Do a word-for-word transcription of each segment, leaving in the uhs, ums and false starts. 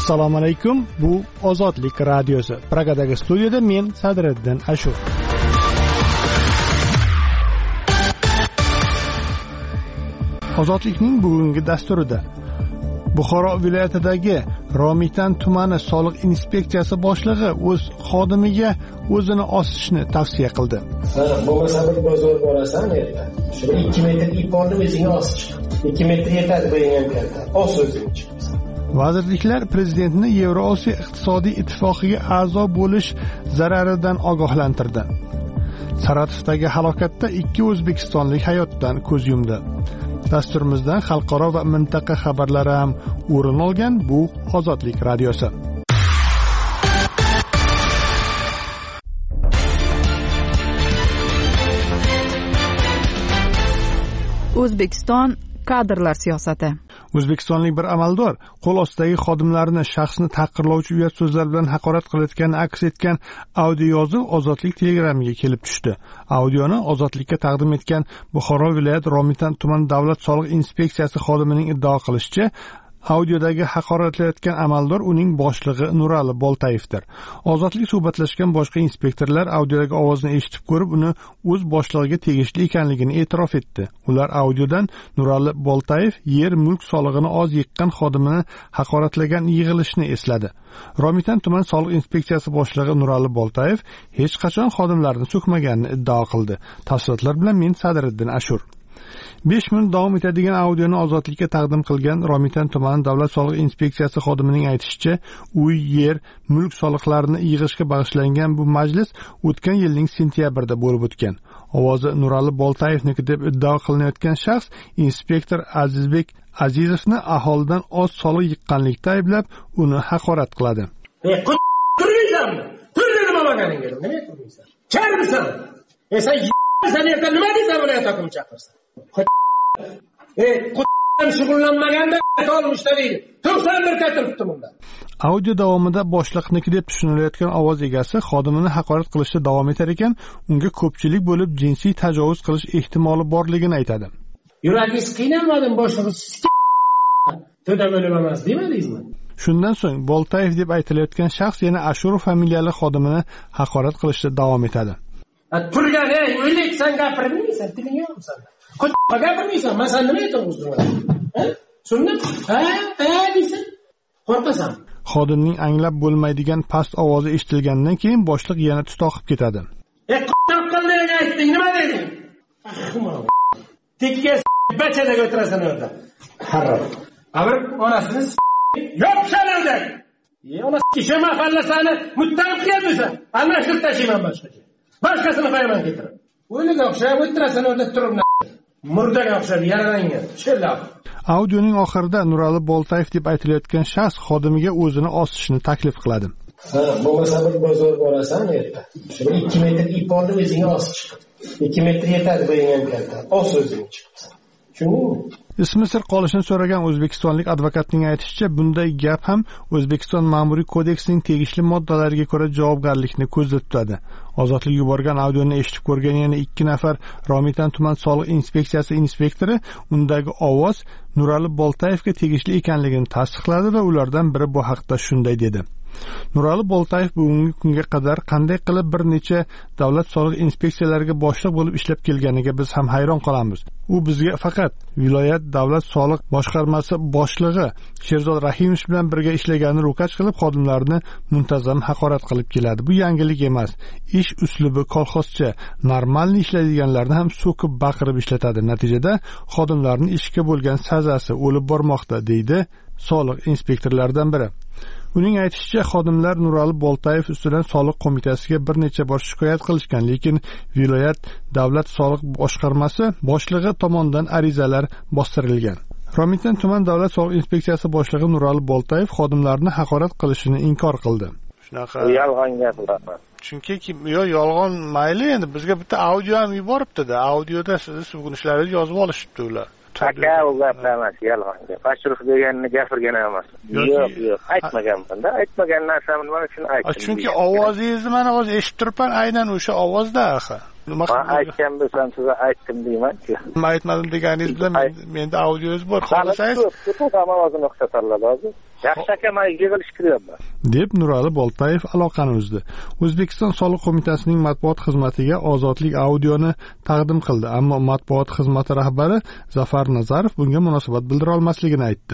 Assalomu alaykum. Bu Ozodlik radiosi. Pragadagi studiyada men Sadriddin Ashur. Ozodlikning bugungi dasturida Buxoro viloyatidagi Romitan tumani soliq inspeksiyasi boshlig'i o'z xodimiga o'zini osishni tavsiya qildi. Ha, bo'lmasa bir bozor borasan yerda. Shu ikki metr ip olib o'zingga osib chiq. ikki metr yetadi bo'lgan kalta. Os o'zing chiqasan. Vazirliklar prezidentni Yevrosiyo iqtisodiy ittifoqiga a'zo bo'lish zararidan ogohlantirdi. Saratovdagi halokatda ikki o'zbekistonlik hayotdan ko'z yumdi. Dasturimizdan xalqaro va mintaqa xabarlari ham o'rin olgan. Bu Ozodlik radiosi. O'zbekiston kadrlar siyosati. O'zbekistonlik bir amaldor qo'l ostidagi xodimlarini shaxsni tahqirlovchi uyat so'zlar bilan haqorat qilayotgani aks etgan audio yozuv Ozodlik Telegramiga kelib tushdi. Audioni Ozodlikka taqdim etgan Buxoro viloyat Romitan tuman davlat soliq inspeksiyasi xodimining iddao qilishicha, audiodagi haqoratlayotgan amaldor uning boshlig'i Nurali Boltayevdir. Ozodlik suhbatlashgan boshqa inspektorlar audiodagi ovozni eshitib ko'rib, uni o'z boshlig'iga tegishli ekanligini e'tirof etdi. Ular audiodan Nurali Boltayev yer mulk solig'ini oz yiqqan xodimini haqoratlagan yig'ilishni esladi. Romitan tuman soliq inspeksiyasi boshlig'i Nurali Boltayev hech qachon xodimlarni so'kmaganini iddao qildi. Tafsilotlar bilan men Sadriddin Ashur. besh minut davom etadigan audioni Ozodlikka taqdim qilgan Romitan tumani davlat soliq inspeksiyasi xodimining aytishicha, uy, yer, mulk soliqlarini yig'ishga bag'ishlangan bu majlis o'tgan yilning sentyabrida bo'lib o'tgan. Ovozi Nurali Boltayevniki deb iddao qilinayotgan shaxs inspektor Azizbek Azizovni aholidan oz soliq yiqqanlikda ayblab, uni haqorat qiladi. "Ey, turmaysanmi? Turmaysan bo'lmaganingga, nima turmaysan? Charmisan? E sen sen yerda nima deysan, viloyat hokimi chaqirsan? Ey, qutdan shug'ullanmaganda olmishlar deydi. to'qson bir ta turibdi bunda." Audio davomida boshliqniki deb tushunilayotgan ovoz egasi xodimini haqorat qilishda davom etar ekan, unga ko'pchilik bo'lib jinsiy tajovuz qilish ehtimoli borligini aytadi. Yuragingiz qiynalmadimi boshlig'ingiz? To'da bo'lib emas demadingizmi? Shundan so'ng Boltayev deb aytilayotgan shaxs yana Ashurov familiyali xodimini haqorat qilishda davom etadi. Turgan, ey, o'ylik, sen gapirmaysan, tiling yo'qsan. Qutqa gapirmaysan, men sen nima aytib o'zingga? Ha? Shunda, ha, ha deysan. Qo'rqasan. Xodimning anglab bo'lmaydigan past ovozi eshitilgandan keyin boshliq yana tutoqib ketadi. Ey, qutdan qildiga aytding, nima deding? Tekiga bachadaga o'tirasan orada. Harro. Amir onasini yo'q shanada. Ey, ona kishi mahallasini muttaham qilibsan. Almashtirib tashiyman boshqacha. Boshqasini qo'yaman ketirib. O'yliga o'xshab o'tirasan orada turib. Murdaga o'xshab yaralangan. Chilla. Audioning oxirida Nurali Boltayev deb aytilayotgan shaxs xodimiga o'zini osishni taklif qiladi. Ha, bo'lmasa bir bozor borasan yerda. Shu ikki metr ip olib o'zingga osib chiq. ikki metr yetadi bo'lgan kalta. Os o'zing chiqasan. Tushundingmi? Ismi sir qolishini so'ragan o'zbekistonlik advokatning aytishicha, bunday gap ham O'zbekiston Ma'muriy kodeksining tegishli moddalariga ko'ra javobgarlikni ko'zda tutadi. Ozodlik yuborgan audioni eshitib ko'rgan yana ikki nafar Romitan tuman soliq inspeksiyasi inspektori undagi ovoz Nurali Boltayevga tegishli ekanligini tasdiqladi va ulardan biri bu haqda shunday dedi. Nurali Boltayev bugungi kunga qadar qanday qilib bir necha davlat soliq inspeksiyalariga boshliq bo'lib ishlab kelganiga biz ham hayron qolamiz. U bizga faqat viloyat davlat soliq boshqarmasi boshlig'i Sherzod Rahimov bilan birga ishlaganini ro'kach qilib, xodimlarni muntazam haqorat qilib keladi. Bu yangilik emas. Ish uslubi kolxozcha, normalni ishlaydiganlarni ham so'kib baqirib ishlatadi. Natijada xodimlarning ishga bo'lgan sazasi o'lib bormoqda, deydi soliq inspektorlaridan biri. Uning aytishicha, xodimlar Nurali Boltayev ustidan soliq qo'mitasiga bir necha bor shikoyat qilishgan, lekin viloyat davlat soliq boshqarmasi boshlig'i tomonidan arizalar bostirilgan. Romitan tuman davlat soliq inspeksiyasi boshlig'i Nurali Boltayev xodimlarni haqorat qilishini inkor qildi. Shunaqa yolg'on gapiradi. Chunki yo yolg'on mayli, endi bizga bitta audio ham yuboribdi-da. Audioda sizni sugunishlaringizni yozib olishibdi ular. Aka, u gaplar emas, yolg'on gap. Ashraf deganini gapirgan emas. Yo'q, yo'q, aytmaganman-da. Aytmagan narsamni nima uchun aytdim? Chunki ovozingizni mana hozir eshitib turibman, aynan o'sha ovozda axir. nima men aytgan bo'lsam sizga aytdim deyman-ku. Men aytmadim deganingiz bilan menda audioyingiz bor. Xohlasangiz ovozini o'xshatarlar hozir. Yaxshi aka, men yig'ilish kiryapman. deb Nurali Boltayev aloqani uzdi. O'zbekiston soliq qo'mitasining matbuot xizmatiga ozodlik audioni taqdim qildi, ammo matbuot xizmati rahbari Zafar Nazarov bunga munosabat bildira olmasligini aytdi.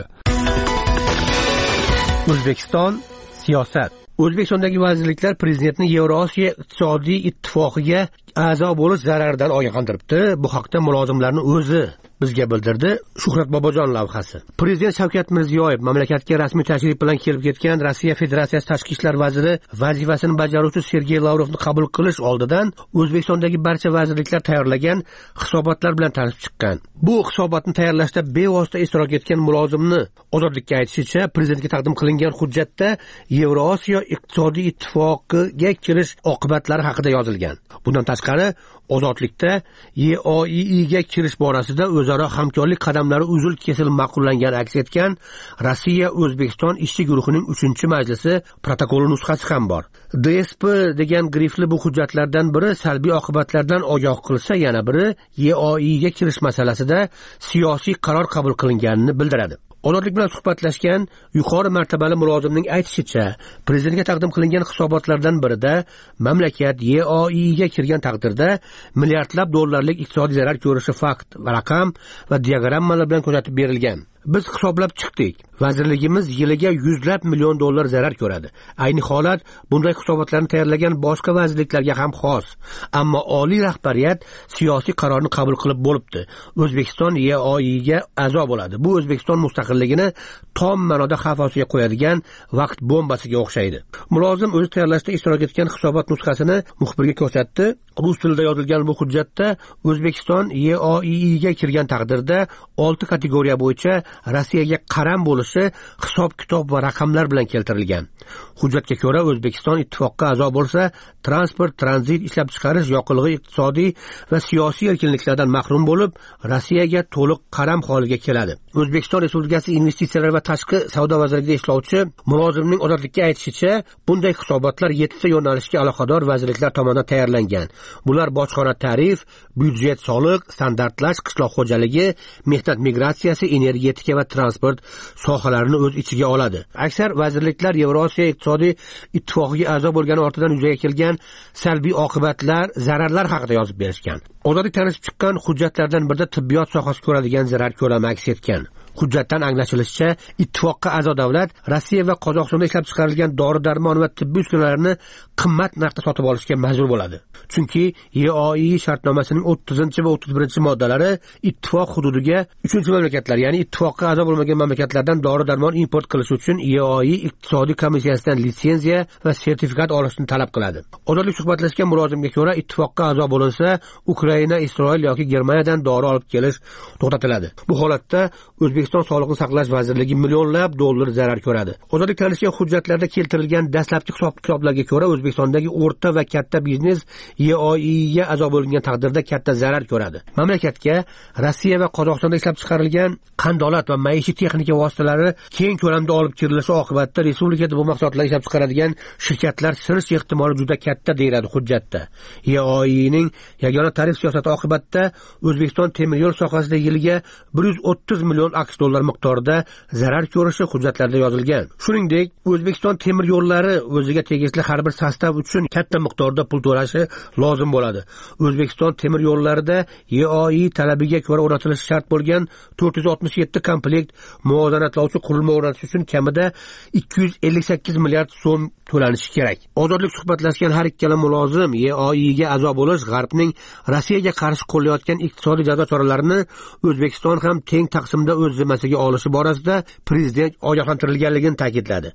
O'zbekiston siyosat. O'zbekistondagi vazirliklar prezidentni Yevrosiyo iqtisodiy ittifoqiga a'zo bo'lish zararidan ogohlantiribdi. Bu haqda mulozimlarning o'zi bizga bildirdi. Shuhrat Bobojon lavhasi. Prezident Shavkat Mirziyoyev mamlakatga rasmiy tashrif bilan kelib ketgan Rossiya Federatsiyasi tashqi ishlar vaziri vazifasini bajaruvchi Sergey Lavrovni qabul qilish oldidan O'zbekistondagi barcha vazirliklar tayyorlagan hisobotlar bilan tanishib chiqqan. Bu hisobotni tayyorlashda bevosita ishtirok etgan mulozimni ozodlikka aytishicha, prezidentga taqdim qilingan hujjatda Yevrosiyo iqtisodiy ittifoqiga kirish oqibatlari haqida yozilgan. Bundan tashqari, ozodlikda E O I ga kirish borasida o'zaro hamkorlik qadamlari uzil-kesil ma'qullangani aks etgan Rossiya O'zbekiston ishchi guruhining uchinchi majlisi protokoli nusxasi ham bor. D S P degan grifli bu hujjatlardan biri salbiy oqibatlardan ogoh qilsa, yana biri E O I ga kirish masalasida siyosiy qaror qabul qilinganini bildiradi. Ozodlik bilan suhbatlashgan yuqori martabali mulozimning aytishicha, prezidentga taqdim qilingan hisobotlardan birida mamlakat E O I ga kirgan taqdirda milliardlab dollarlik iqtisodiy zarar ko'rishi fakt, raqam va diagrammalar bilan ko'rsatib berilgan. Biz hisoblab chiqdik. Vazirligimiz yiliga yuzlab million dollar zarar ko'radi. Ayni holat bunday hisobotlarni tayyorlagan boshqa vazirliklarga ham xos. Ammo oliy rahbariyat siyosiy qarorni qabul qilib bo'libdi. O'zbekiston E O I ga a'zo bo'ladi. Bu O'zbekiston mustaqilligini tom ma'noda xavf ostiga qo'yadigan vaqt bombasiga o'xshaydi. Mulozim o'zi tayyorlashda ishtirok etgan hisobot nusxasini muxbirga ko'rsatdi. Rus tilida yozilgan bu hujjatda O'zbekiston E O I ga kirgan taqdirda olti kategoriya bo'yicha Rossiyaga qaram bo'lishi hisob-kitob va raqamlar bilan keltirilgan. Hujjatga ko'ra, O'zbekiston ittifoqqa a'zo bo'lsa, transport, tranzit, ishlab chiqarish, yoqilg'i, iqtisodiy va siyosiy erkinliklardan mahrum bo'lib, Rossiyaga to'liq qaram holiga keladi. O'zbekiston Respublikasi investitsiyalar va tashqi savdo vazirligida ishlovchi mulozimning ozodlikka aytishicha, bunday hisobotlar yettita yo'nalishga aloqador vazirliklar tomonidan tayyorlangan. Bular bojxona, tarif, byudjet, soliq, standartlash, qishloq xo'jaligi, mehnat migratsiyasi, energetika va transport sohalarini o'z ichiga oladi. Aksar vazirliklar Yevrosiyo iqtisodiy ittifoqiga a'zo bo'lgani ortidan yuzaga kelgan salbiy oqibatlar, zararlar haqida yozib berishgan. Ozodlik tanishib chiqqan hujjatlardan birida tibbiyot sohasida ko'radigan zarar ko'lami aks etgan. Hujjatdan anglashilishicha, ittifoqqa a'zo davlat Rossiya va Qozog'istonda ishlab chiqarilgan dori-darmon va tibbiy uskunalarni qimmat narxda sotib olishga majbur bo'ladi. Chunki E O I shartnomasining o'ttizinchi va o'ttiz birinchi moddalari ittifoq hududiga uchinchi mamlakatlar, ya'ni ittifoqqa a'zo bo'lmagan mamlakatlardan dori-darmon import qilish uchun E O I iqtisodiy komissiyasidan litsenziya va sertifikat olishni talab qiladi. Ozodlik suhbatlashgan mulozimga ko'ra, ittifoqqa a'zo bo'linsa, Ukraina, Isroil yoki Germaniyadan dori olib kelish to'xtatiladi. Bu holatda O'zbekiston Sog'liqni saqlash vazirligi millionlab dollar zarar ko'radi. Ozodlik tanishgan hujjatlarda keltirilgan dastlabki hisob-kitoblarga ko'ra, O'zbekistondagi o'rta va katta biznes E O I ga a'zo bo'lgan taqdirda katta zarar ko'radi. Mamlakatga Rossiya va Qozog'istonda ishlab chiqarilgan qandolat va maishiy texnika vositalari keng ko'lamda olib kirilishi oqibatida respublikada bu mahsulotlar ishlab chiqaradigan shirkatlar sinish ehtimoli juda katta deyiladi hujjatda. E O Ining yagona tarif siyosati oqibatida O'zbekiston temir yo'l sohasida yiliga bir yuz o'ttiz million aqsh dollar miqdorida zarar ko'rishi hujjatlarda yozilgan. Shuningdek, O'zbekiston temir yo'llari o'ziga tegishli har bir sostav uchun katta miqdorda pul to'lashi lozim bo'ladi. O'zbekiston temir yo'llarida E O I talabiga ko'ra o'rnatilishi shart bo'lgan to'rt yuz oltmish yetti komplekt muvozanatlovchi qurilma o'rnatish uchun kamida ikki yuz ellik sakkiz milliard so'm to'lanishi kerak. Ozodlik suhbatlashgan har ikkala mulozim E O I ga a'zo bo'lish G'arbning Rossiyaga qarshi qo'llayotgan iqtisodiy jazo choralarini O'zbekiston ham teng taqsimda o'z zimmasiga olishi borasida prezident ogohlantirilganligini ta'kidladi.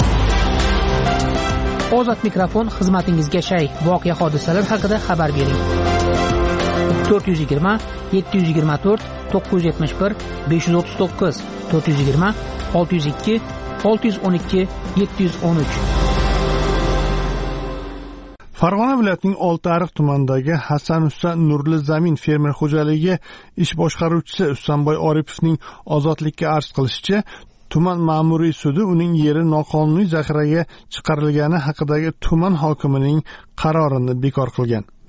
Ozod mikrofon xizmatingizga shay. Voqea hodisalar haqida xabar bering. to'rt yuz yigirma yetti yuz yigirma to'rt to'qqiz yuz yetmish bir besh yuz o'ttiz to'qqiz to'rt yuz yigirma olti yuz ikki olti yuz o'n ikki yetti yuz o'n uch. Farg'ona viloyatining Oltiariq tumanidagi Hasan Usta Nurli Zamin fermer xo'jaligi ish boshqaruvchisi Usmonboy Oripovning ozodlikka arz qilishicha, tuman ma'muriy sudi uning yeri noqonuniy zaxiraga chiqarilgani haqidagi tuman hokimining qarorini bekor qilgan.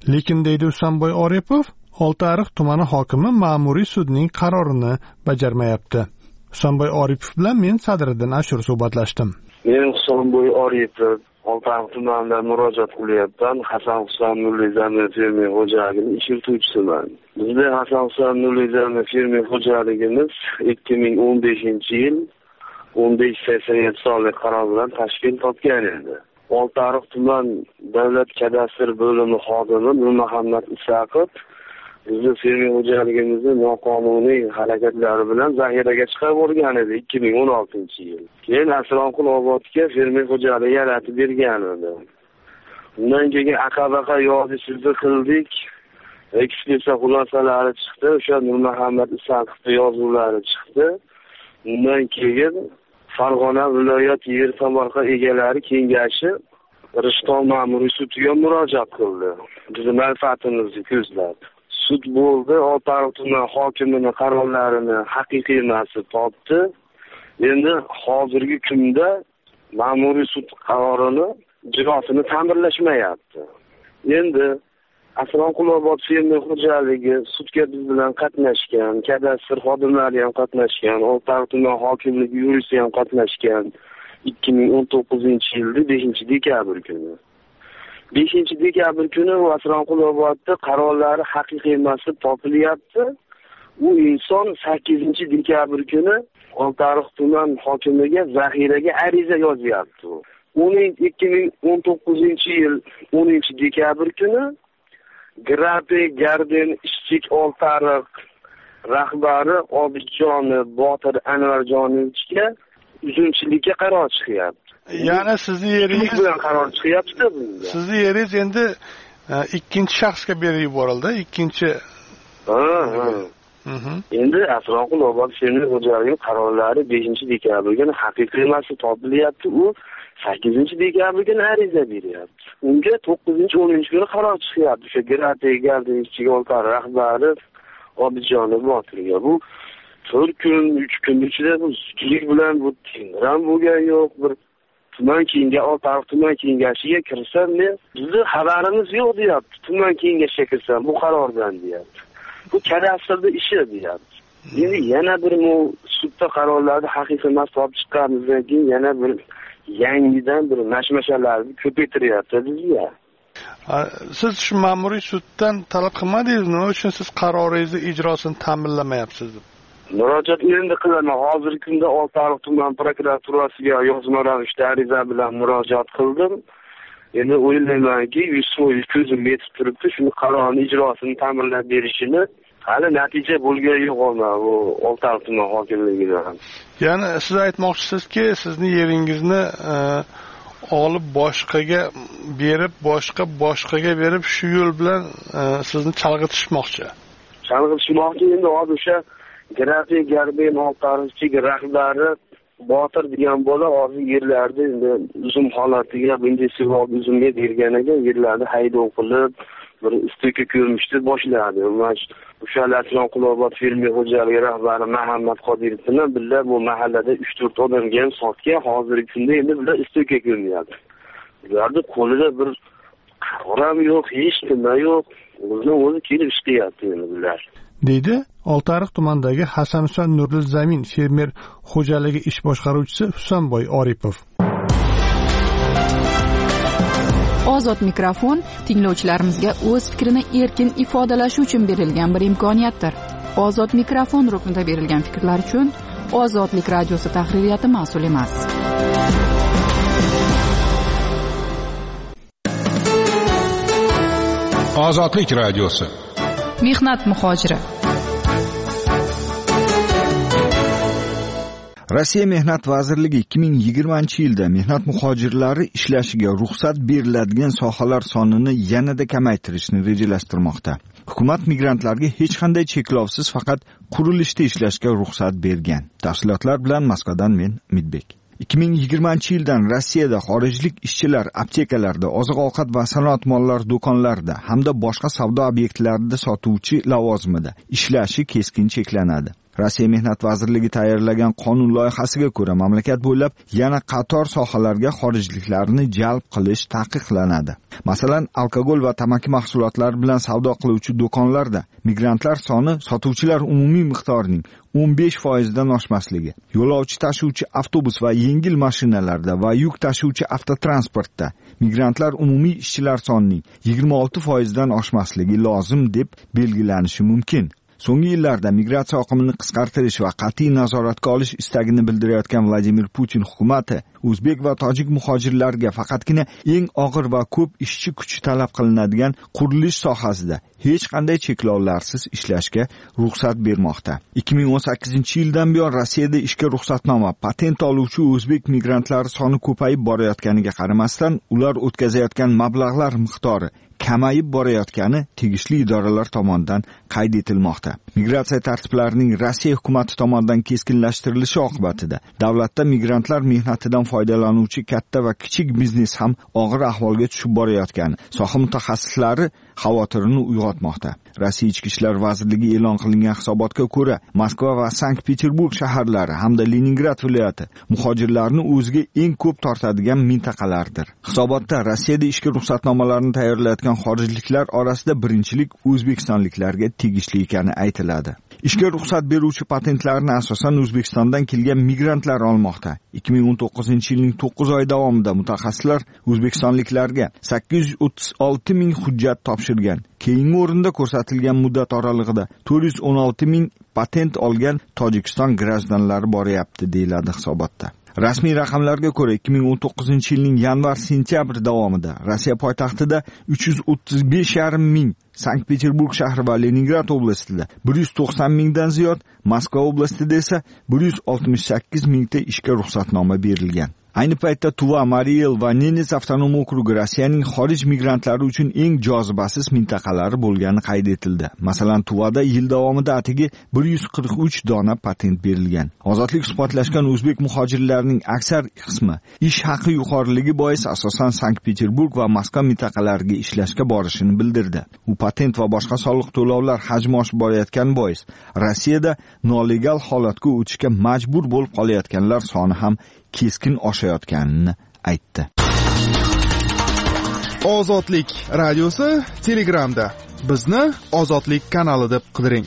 Lekin deydi Husanboy Oripov, Oltiariq tumani hokimi ma'muriy sudning qarorini bajarmayapti. Husanboy Oripov bilan men Sadriddin Ashur suhbatlashdim. Men Husanboy Oripov Oltiariq tumanidan murojaat qilyapman. Hasan Husan Nurli zamin fermer xo'jaligining ish yurituvchisiman. Bizda Hasan Husan Nurli zamin fermer xo'jaligimiz ikki ming o'n beshinchi yil o'n besh sakson yetti sonli qaror bilan tashkil topgan edi. Oltiariq tuman davlat kadastr bo'limi xodimi Nurmuhammad Isaqov bizni fermer xo'jaligimizni noqonuniy harakatlari bilan zaxiraga chiqarib yuborgan edi ikki ming o'n oltinchi yil. Keyin Asronqul Obodga fermer xo'jaligi yaratib bergan edi. Undan keyin aqabaqa yozishni qildik. Ekspertiza xulosalari chiqdi. O'sha Nurmuhammad Isaqovning yozuvlari chiqdi. Undan keyin Farg'ona viloyat yer tomorqa egalari kengashi Rishton ma'muriy sudiga murojaat qildi. Bizning manfaatimizni ko'zlab. Sud bo'ldi, Oltiariq tuman hokimining qarorlarini haqiqiy emasini topdi. Endi hozirgi kunda ma'muriy sud qarorini ijrosini ta'minlashmayapti. Endi Asronqul Obod fermer xo'jaligi sudga biz bilan qatnashgan, kadastr xodimlari ham qatnashgan, Oltiariq tuman hokimligi yuristi ham qatnashgan ikki ming o'n to'qqizinchi yilda beshinchi dekabr kuni. beshinchi dekabr kuni Asronqul Obodda qarorlari haqiqiy emasli topilyapti. U inson sakkizinchi dekabr kuni Oltiariq tuman hokimiga zaxiraga ariza yozyapti. Uning ikki ming o'n to'qqizinchi yil o'ninchi dekabr kuni Grape Garden ishchik Oltiariq rahbari Obidjon Botir Anvarjonovichga uzumchilikka qaror chiqyapti. Ya'ni sizning yeringiz bilan qaror chiqyapti bunda. Sizning yeringiz endi ikkinchi shaxsga berib yuborildi, ikkinchi. Ha, ha. Endi Asronqul Obod fermer xo'jaligi qarorlari beshinchi dekabr kuni haqiqiy emasli topilyapti. U sakkizinchi dekabr kuni ariza beryapti. Unga to'qqizinchi o'ninchi kuni qaror chiqyapti. O'sha Grape Garden ishchik Oltiariq rahbari Obidjon Botirga. Bu to'rt kun, uch kun ichida bu sudlik bilan bu tengram bo'lgan yo'q. Bir tuman kengashi Oltiariq tuman kengashiga kirsam, men bizni xabarimiz yo'q deyapti. Tuman kengashiga kirsam bu qarordan deyapti. Bu kadastrda ishi deyapti. Endi yana bir mu sudda qarorlarni haqiqiy emas topib chiqqanimizdan keyin yana bir yangidan bir mashmashalarni ko'paytiryapti bizga. Siz shu ma'muriy suddan talab qilmadingizmi? Nima uchun siz qaroringizni ijrosini ta'minlamayapsiz? Murojaat endi qilaman. Hozirgi kunda Oltiariq tuman prokuraturasiga yozma ravishda ariza bilan murojaat qildim. Endi o'ylaymanki, yuz foiz ko'zim yetib turibdi, shuni qarorning ijrosini ta'minlab berishini hali natija bo'lgan yo'q bu Oltiariq tuman hokimligidan. Ya'ni siz aytmoqchisizki, sizning yeringizni olib boshqaga berib, boshqa boshqaga berib, shu yo'l bilan sizni chalg'itishmoqchi. Chalg'itishmoqchi endi hozir o'sha Grape Garden Oltiariq rahbari Botir degan bola hozir yerlarda endi uzum holatiga intensiv uzumga berganiga yerlarni haydov qilib bir isto'ka ko'rmishni boshladi. O'sha Asronqul Obod fermer xo'jaligi rahbari Muhammad Qodirov bilan birga bu mahallada uch to'rt odamga ham sotgan. Hozirgi kunda endi bular isto'ka ko'rmayapti. Ularning qo'lida bir qaror ham yo'q, hech nima yo'q. O'zini o'zi kelib ish qilyapti endi bular. Deydi Oltiariq tumanidagi Hasan Husan Nurli zamin fermer xo'jaligi ish boshqaruvchisi Husanboy Oripov. Ozod mikrofon tinglovchilarimizga o'z fikrini erkin ifodalashi uchun berilgan bir imkoniyatdir. Ozod mikrofon ruknida berilgan fikrlar uchun Ozodlik radiosi tahririyati mas'ul emas. Ozodlik radiosi. Mehnat muhojiri. Rossiya Mehnat vazirligi ikki ming yigirmanchi yilda mehnat muhojirlari ishlashiga ruxsat beriladigan sohalar sonini yanada kamaytirishni rejalashtirmoqda. Hukumat migrantlarga hech qanday cheklovsiz faqat qurilishda ishlashga ruxsat bergan. Tafsilotlar bilan Moskvadan men Midbek. ikki ming yigirmanchi yildan Rossiyada xorijlik ishchilar aptekalarda, oziq-ovqat va sanoat mollari do'konlarida hamda boshqa savdo obyektlarida sotuvchi lavozimida ishlashi keskin cheklanadi. Rossiya Mehnat vazirligi tayyorlagan qonun loyihasiga ko'ra, mamlakat bo'ylab yana qator sohalarga xorijliklarni jalb qilish taqiqlanadi. Masalan, alkogol va tamaki mahsulotlari bilan savdo qiluvchi do'konlarda migrantlar soni sotuvchilar umumiy miqdorining o'n besh foizdan oshmasligi, yo'lovchi tashuvchi avtobus va yengil mashinalarda va yuk tashuvchi avtotransportda migrantlar umumiy ishchilar sonining yigirma olti foizdan oshmasligi lozim deb belgilanishi mumkin. So'nggi yillarda migratsiya oqimini qisqartirish va qat'iy nazoratga olish istagini bildirayotgan Vladimir Putin hukumati o'zbek va tojik muhojirlarga faqatgina eng og'ir va ko'p ishchi kuchi talab qilinadigan qurilish sohasida hech qanday cheklovlarsiz ishlashga ruxsat bermoqda. ikki ming o'n sakkizinchi yildan buyon Rossiyada ishga ruxsatnoma, patent oluvchi o'zbek migrantlari soni ko'payib borayotganiga qaramasdan, ular o'tkazayotgan mablag'lar miqdori kamayib borayotgani tegishli idoralar tomonidan qayd etilmoqda. Migratsiya tartiblarining Rossiya hukumati tomonidan keskinlashtirilishi oqibatida davlatda migrantlar mehnatidan foydalanuvchi katta va kichik biznes ham og'ir ahvolga tushib borayotgani soha mutaxassislari xavotirini uyg'otmoqda. Rossiya Ichki ishlar vazirligi e'lon qilingan hisobotga ko'ra, Moskva va Sankt-Peterburg shaharlari hamda Leningrad viloyati muhojirlarni o'ziga eng ko'p tortadigan mintaqalardir. Hisobotda Rossiyada ishga ruxsatnomalarni tayyorlayotgan xorijliklar orasida birinchilik o'zbekistonliklarga tegishli ekani aytiladi. Ishga ruxsat beruvchi patentlarni asosan O'zbekistondan kelgan migrantlar olmoqda. ikki ming o'n to'qqizinchi yilning to'qqiz oy davomida mutaxassislar o'zbekistonliklarga sakkiz yuz o'ttiz olti ming hujjat topshirgan. Keyingi o'rinda ko'rsatilgan muddat oralig'ida to'rt yuz o'n olti ming patent olgan Tojikiston grajdanlari boryapti, deyiladi hisobotda. Rasmiy raqamlarga ko'ra, ikki ming o'n to'qqizinchi yilning yanvar-sentyabr davomida Rossiya poytaxtida uch yuz o'ttiz besh yarim ming, Sankt-Peterburg shahri va Leningrad oblastida bir yuz to'qson mingdan ziyod, Moskva oblastida esa bir yuz oltmish sakkiz mingta ishga ruxsatnoma berilgan. Ayni paytda Tuva, Mariel va Nenets avtonom okrugi Rossiyaning xorij migrantlari uchun eng jozibasiz mintaqalari bo'lgani qayd etildi. Masalan, Tuvada yil davomida atigi bir yuz qirq uch dona patent berilgan. Ozodlik suhbatlashgan o'zbek muhojirlarining aksar qismi ish haqi yuqoriligi bois asosan Sankt-Peterburg va Moskva mintaqalariga ishlashga borishini bildirdi. U patent va boshqa soliq to'lovlar hajmi oshib borayotgan bois Rossiyada nolegal holatga o'tishga majbur bo'lib qolayotganlar soni ham keskin oshayotganini aytdi. Ozodlik radiosi Telegramda. Bizni Ozodlik kanali deb qidiring.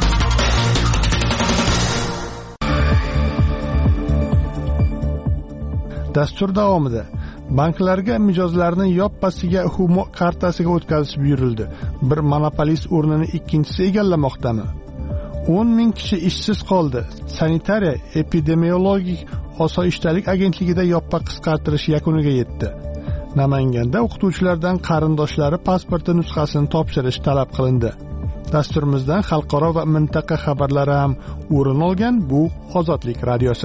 Dastur davomida banklarga mijozlarni yoppasiga Humo kartasiga o'tkazish buyurildi. Bir monopolist o'rnini ikkinchisi egallamoqdami? o'n ming kishi ishsiz qoldi. Sanitariya epidemiologik osoyishtalik agentligida yoppa qisqartirish yakuniga yetdi. Namanganda o'qituvchilardan qarindoshlari pasporti nusxasini topshirish talab qilindi. Dasturimizdan xalqaro va mintaqa xabarlari ham o'rin olgan. Bu Ozodlik radiosi.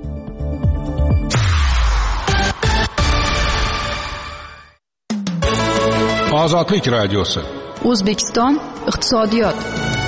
Ozodlik radiosi. O'zbekiston iqtisodiyot.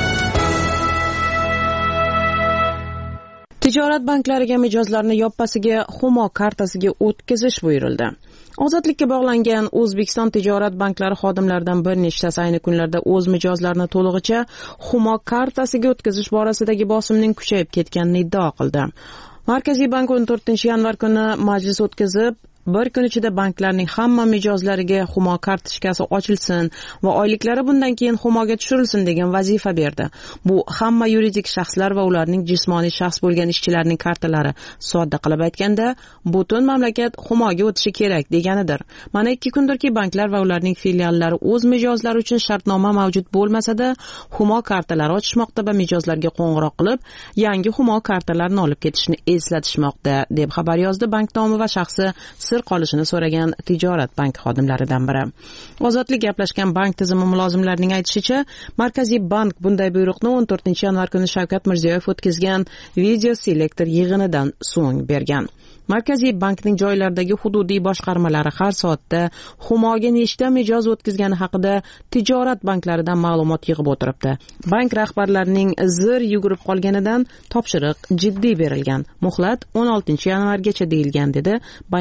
Tijorat banklariga mijozlarni yoppasiga Humo kartasiga o'tkazish buyurildi. Ozodlikka bog'langan O'zbekiston tijorat banklari xodimlaridan bir nechtasi ayni kunlarda o'z mijozlarini to'lig'icha Humo kartasiga o'tkazish borasidagi bosimning kuchayib ketganini iddao qildi. Markaziy bank o'n to'rtinchi yanvar kuni majlis o'tkazib, bir kun ichida banklarning hamma mijozlariga Humo kartochkasi ochilsin va oyliklari bundan keyin Humoga tushirilsin degan vazifa berdi. Bu hamma yuridik shaxslar va ularning jismoniy shaxs bo'lgan ishchilarning kartalari. Sodda qilib aytganda, butun mamlakat Humoga o'tishi kerak deganidir. Mana ikki kundirki banklar va ularning filiallari o'z mijozlari uchun shartnoma mavjud bo'lmasa-da, Humo kartalari ochishmoqda va mijozlarga qo'ng'iroq qilib, yangi Humo kartalarini olib ketishni eslatishmoqda, deb xabar yozdi bank nomi va shaxsi qolishini so'ragan tijorat bank xodimlaridan biri. Ozodlik gaplashgan bank tizimi mulozimlarining aytishicha, Markaziy bank bunday buyruqni o'n to'rtinchi yanvar kuni Shavkat Mirziyoyev o'tkazgan video selektor yig'inidan so'ng bergan. Markaziy bankning joylardagi hududiy boshqarmalari har soatda Humoga nechta mijoz o'tkazgani haqida tijorat banklaridan ma'lumot yig'ib o'tiribdi. Bank rahbarlarining zir yugurib qolganidan topshiriq jiddiy berilgan. Muhlat o'n oltinchi yanvargacha deyilgan, dedi bankirlardan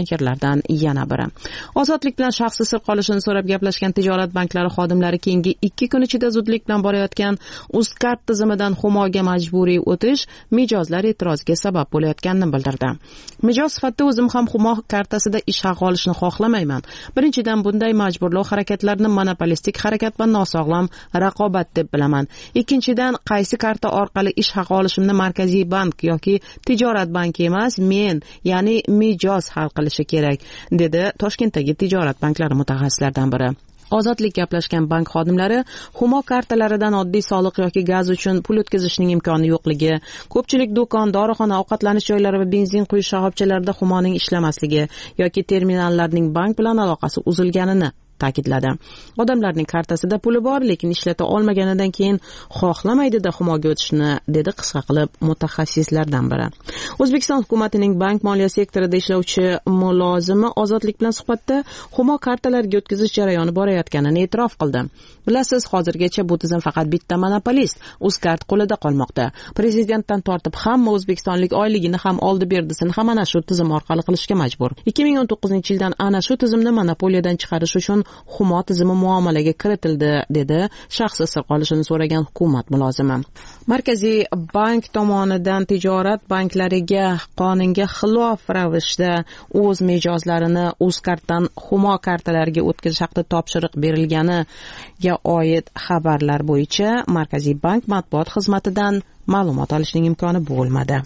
mijollaridan yana biri. Ozodlik bilan shaxsiy sir qolishini so'rab gaplashgan tijorat banklari xodimlari keyingi ikki kun ichida zudlik bilan borayotgan UzCard tizimidan Humoga majburiy o'tish mijozlar e'tiroziga sabab bo'layotganini bildirdi. Mijoz sifatida o'zim ham Humo kartasida ish haqi olishni xohlamayman. Birinchidan bunday majburlov harakatlarini monopolistik harakat va nosog'lom raqobat deb bilaman. Ikkinchidan qaysi karta orqali ish haqi olishimni Markaziy bank yoki tijorat banki emas, men, ya'ni mijoz hal qilishi kerak, dedi Toshkentdagi tijorat banklari mutaxassislaridan biri. Ozodlik gaplashgan bank xodimlari Humo kartalaridan oddiy soliq yoki gaz uchun pul o'tkazishning imkoni yo'qligi, ko'pchilik do'kon, dorixona, ovqatlanish joylari va benzin quyish shoxobchalarida Humoning ishlamasligi yoki terminallarning bank bilan aloqasi uzilganini ta'kidladi. Odamlarning kartasida puli bor, lekin ishlata olmaganidan keyin xohlamaydi-da Humoga o'tishni, dedi qisqa qilib mutaxassislardan biri. O'zbekiston hukumatining bank moliya sektorida ishlovchi mulozimi Ozodlik bilan suhbatda Humo kartalariga o'tkazish jarayoni borayotganini e'tirof qildi. Bilasiz, hozirgacha bu tizim faqat bitta monopolist UzCard qo'lida qolmoqda. Prezidentdan tortib hamma o'zbekistonlik oyligini ham oldi berdisini ham ana shu tizim orqali qilishga majbur. ikki ming o'n to'qqizinchi yildan ana shu tizimni monopoliyadan chiqarish uchun Humo tizimi muomalaga kiritildi, dedi shaxsiy sir qolishini so'ragan hukumat mulozimi. Markaziy bank tomonidan tijorat banklariga qonunga xilof ravishda o'z mijozlarini UzCarddan Humo kartalariga o'tkazish haqida topshiriq berilganiga oid xabarlar bo'yicha Markaziy bank matbuot xizmatidan ma'lumot olishning imkoni bo'lmadi.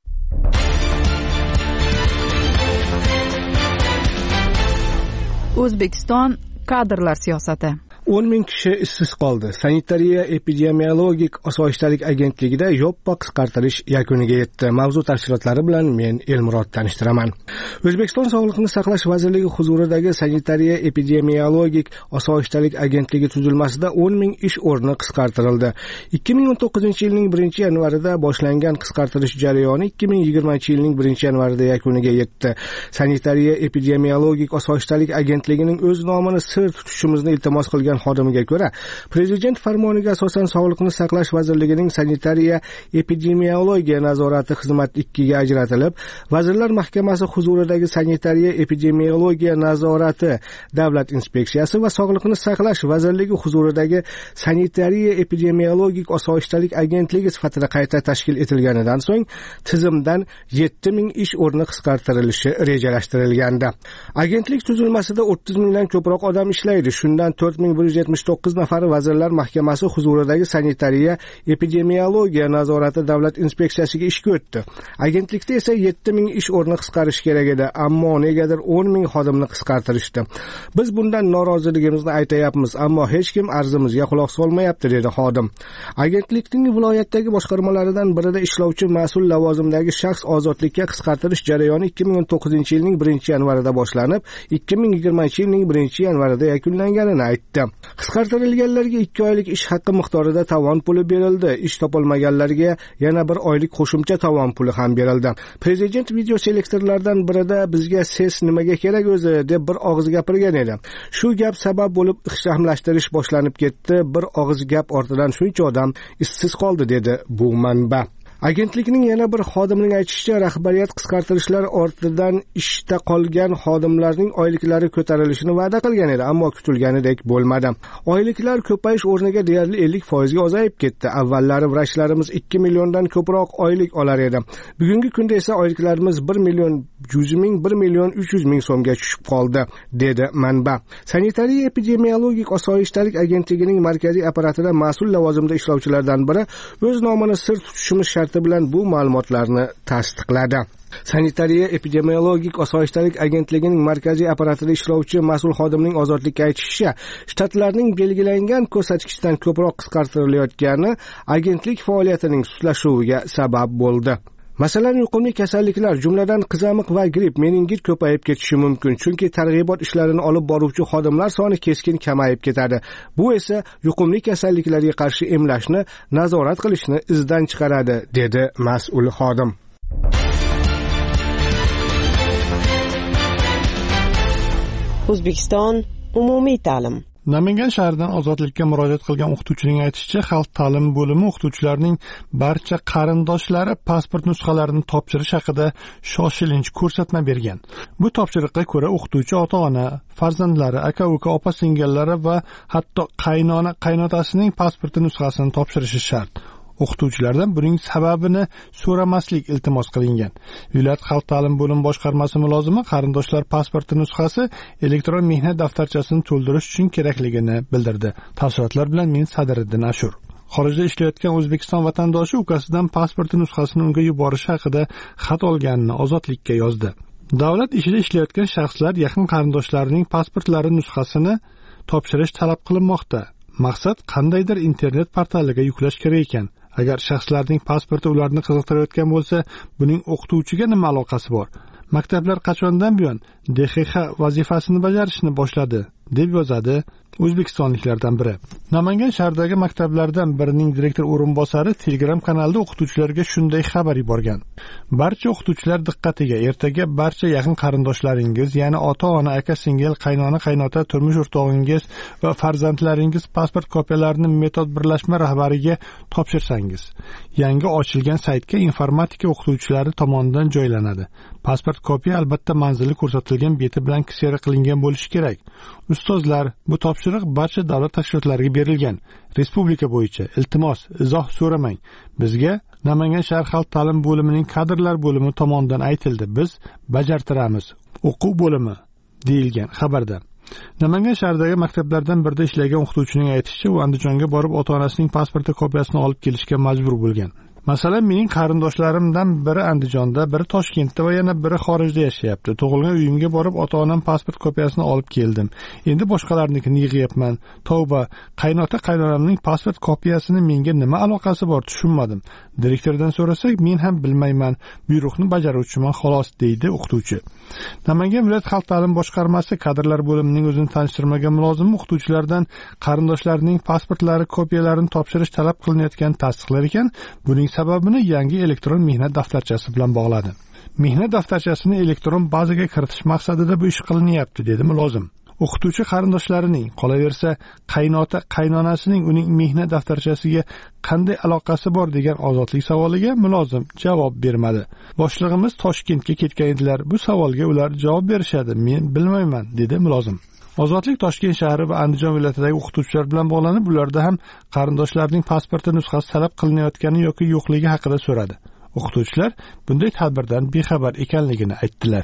O'zbekiston kadrlar siyosati. o'n ming kishi ishsiz qoldi. Sanitariya epidemiologik osoyishtalik agentligida yoppa qisqartirish yakuniga yetdi. Mavzu tafsilotlari bilan men Elmurod tanishtiraman. O'zbekiston Sog'liqni saqlash vazirligi huzuridagi Sanitariya epidemiologik osoyishtalik agentligi tuzilmasida o'n ming ish o'rni qisqartirildi. ikki ming o'n to'qqizinchi yilning birinchi yanvarida boshlangan qisqartirish jarayoni ikki ming yigirmanchi yilning birinchi yanvarida yakuniga yetdi. Sanitariya epidemiologik osoyishtalik agentligining o'z nomini sir tutishimizni iltimos qilgan xodimiga ko'ra, prezident farmoniga asosan Sog'liqni saqlash vazirligining sanitariya epidemiologiya nazorati xizmat ikkiga ajratilib, Vazirlar Mahkamasi huzuridagi sanitariya epidemiologiya nazorati davlat inspeksiyasi va Sog'liqni saqlash vazirligi huzuridagi sanitariya epidemiologik osoyishtalik agentligi sifatida qayta tashkil etilganidan so'ng tizimdan yetti ming ish o'rni qisqartirilishi rejalashtirilgandi. Agentlik tuzilmasida o'ttiz mingdan ko'proq odam ishlaydi. Shundan to'rt ming bir yuz yetmish to'qqiz nafari Vazirlar Mahkamasi huzuridagi sanitariya epidemiologiya nazorati davlat inspeksiyasiga ishga o'tdi. Agentlikda esa yetti ming ish o'rni qisqarish kerak edi, ammo negadir o'n ming xodimni qisqartirishdi. Biz bundan noroziligimizni aytayapmiz, ammo hech kim arzimizga quloq solmayapti, dedi xodim. Agentlikning viloyatdagi boshqarmalaridan birida ishlovchi mas'ul lavozimdagi shaxs ozodlikka qisqartirish jarayoni ikki ming o'n to'qqizinchi yilning birinchi yanvarida boshlanib, ikki ming yigirmanchi yilning birinchi yanvarida yakunlanganini aytdi. Qisqartirilganlarga ikki oylik ish haqqi miqdorida tovon puli berildi. Ish topolmaganlarga yana bir oylik qo'shimcha tovon puli ham berildi. Prezident video selektorlardan birida bizga ses nimaga kerak o'zi deb bir og'iz gapirgan edi. Shu gap sabab bo'lib ixchamlashtirish boshlanib ketdi. Bir og'iz gap ortidan shuncha odam ishsiz qoldi, dedi bu manba. Agentlikning yana bir xodimining aytishicha, rahbariyat qisqartirishlar ortidan ishda qolgan xodimlarning oyliklari ko'tarilishini va'da qilgan edi, ammo kutilganidek bo'lmadi. Oyliklar ko'payish o'rniga deyarli ellik foiz ga ozayib ketdi. Avvallari vrachlarimiz ikki milliondan ko'proq oylik olar edi. Bugungi kunda esa oyliklarimiz bir million yuz ming, bir million uch yuz ming so'mga tushib qoldi, dedi manba. Sanitariya epidemiologik osoyishtalik agentligining markaziy apparatida mas'ul lavozimda ishlovchilardan biri o'z nomini sir tutishimiz shart bilan bu ma'lumotlarni tasdiqladi. Sanitariya epidemiologik osoyishtalik agentligining markaziy apparatida ishlovchi mas'ul xodimning ozodlikka aytishicha, shtatlarning belgilangan ko'rsatkichdan ko'proq qisqartirilayotgani agentlik faoliyatining suslashuviga sabab bo'ldi. Masalan, yuqumli kasalliklar, jumladan qizamiq va gripp, meningit ko'payib ketishi mumkin, chunki targ'ibot ishlarini olib boruvchi xodimlar soni keskin kamayib ketadi. Bu esa yuqumli kasalliklarga qarshi emlashni, nazorat qilishni izdan chiqaradi, dedi mas'ul xodim. O'zbekiston umumiy ta'lim. Namangan shahridan Ozodlikka murojaat qilgan o'qituvchining aytishicha, xalq ta'limi bo'limi o'qituvchilarning barcha qarindoshlari pasport nusxalarini topshirish haqida shoshilinch ko'rsatma bergan. Bu topshiriqqa ko'ra o'qituvchi ota-ona, farzandlari, aka-uka, opa-singillari va hatto qaynona, qaynotasining pasporti nusxasini topshirishi shart. O'qituvchilardan buning sababini so'ramaslik iltimos qilingan. Viloyat xalq ta'limi bo'limi boshqarmasi mulozimi qarindoshlar pasporti nusxasi elektron mehnat daftarchasini to'ldirish uchun kerakligini bildirdi. Tafsilotlar bilan men Sadiriddin Ashur. Xorijda ishlayotgan O'zbekiston vatandoshi ukasidan pasporti nusxasini unga yuborishi haqida xat olganini Ozodlikka yozdi. Davlat ishida ishlayotgan shaxslar yaqin qarindoshlarining pasportlari nusxasini topshirish talab qilinmoqda. Maqsad qandaydir internet portaliga yuklash kerak ekan. Agar shaxslarning pasporti ularni qiziqtirayotgan bo'lsa, buning o'qituvchiga nima aloqasi bor? Maktablar qachondan buyon D X X vazifasini bajarishni boshladi, deb yozadi o'zbekistonliklardan biri. Namangan shahridagi maktablardan birining direktor o'rinbosari Telegram kanalida o'qituvchilarga shunday xabar yuborgan. Barcha o'qituvchilar diqqatiga, ertaga barcha yaqin qarindoshlaringiz, ya'ni ota-ona, aka-singil, qaynona, qaynota, turmush o'rtog'ingiz va farzandlaringiz pasport kopiyalarini metod birlashma rahbariga topshirsangiz, yangi ochilgan saytga informatika o'qituvchilari tomonidan joylanadi. Pasport kopiya albatta manzili ko'rsatilgan beti bilan ksera qilingan bo'lishi kerak. Ustozlar, bu topshiriq barcha davlat tashkilotlariga berilgan. Respublika bo'yicha iltimos, izoh so'ramang. Bizga Namangan shahar xalq ta'limi bo'limining kadrlar bo'limi tomonidan aytildi. Biz bajartiramiz. O'quv bo'limi deyilgan xabarda. Namangan shahridagi maktablardan birida ishlagan o'qituvchining aytishicha, u Andijonga borib ota-onasining pasporti kopiyasini olib kelishga majbur bo'lgan. Masalan, mening qarindoshlarimdan biri Andijonda, biri Toshkentda va yana biri xorijda yashayapti. Tug'ilgan uyimga borib ota-onam pasport kopiyasini olib keldim. Endi boshqalarnikini yig'yapman. Tavba, qaynota qaynonamning pasport kopiyasini menga nima aloqasi bor, tushunmadim. Direktordan so'rasak, men ham bilmayman. Buyruqni bajaruvchiman xolos, deydi o'qituvchi. Namangan viloyat xalq ta'limi boshqarmasi kadrlar bo'limining o'zini tanishtirmagan mulozimi o'qituvchilardan qarindoshlarining pasportlari kopiyalarini topshirish talab qilinayotganini tasdiqlar ekan, buning sababini yangi elektron mehnat daftarchasi bilan bog'ladi. Mehnat daftarchasini elektron bazaga kiritish maqsadida bu ish qilinyapti, dedi mulozim. O'qituvchi qarindoshlarining, qolaversa qaynota qaynonasining uning mehnat daftarchasiga qanday aloqasi bor degan Ozodlik savoliga mulozim javob bermadi. Boshlig'imiz Toshkentga ketgan edilar. Bu savolga ular javob berishadi. Men bilmayman, dedi mulozim. Ozodlik Toshkent shahri va Andijon viloyatidagi o'qituvchilar bilan bog'lanib, ularda ham qarindoshlarining pasporti nusxasi talab qilinayotgani yoki yo'qligi haqida so'radi. O'qituvchilar bunday tadbirdan bexabar ekanligini aytdilar.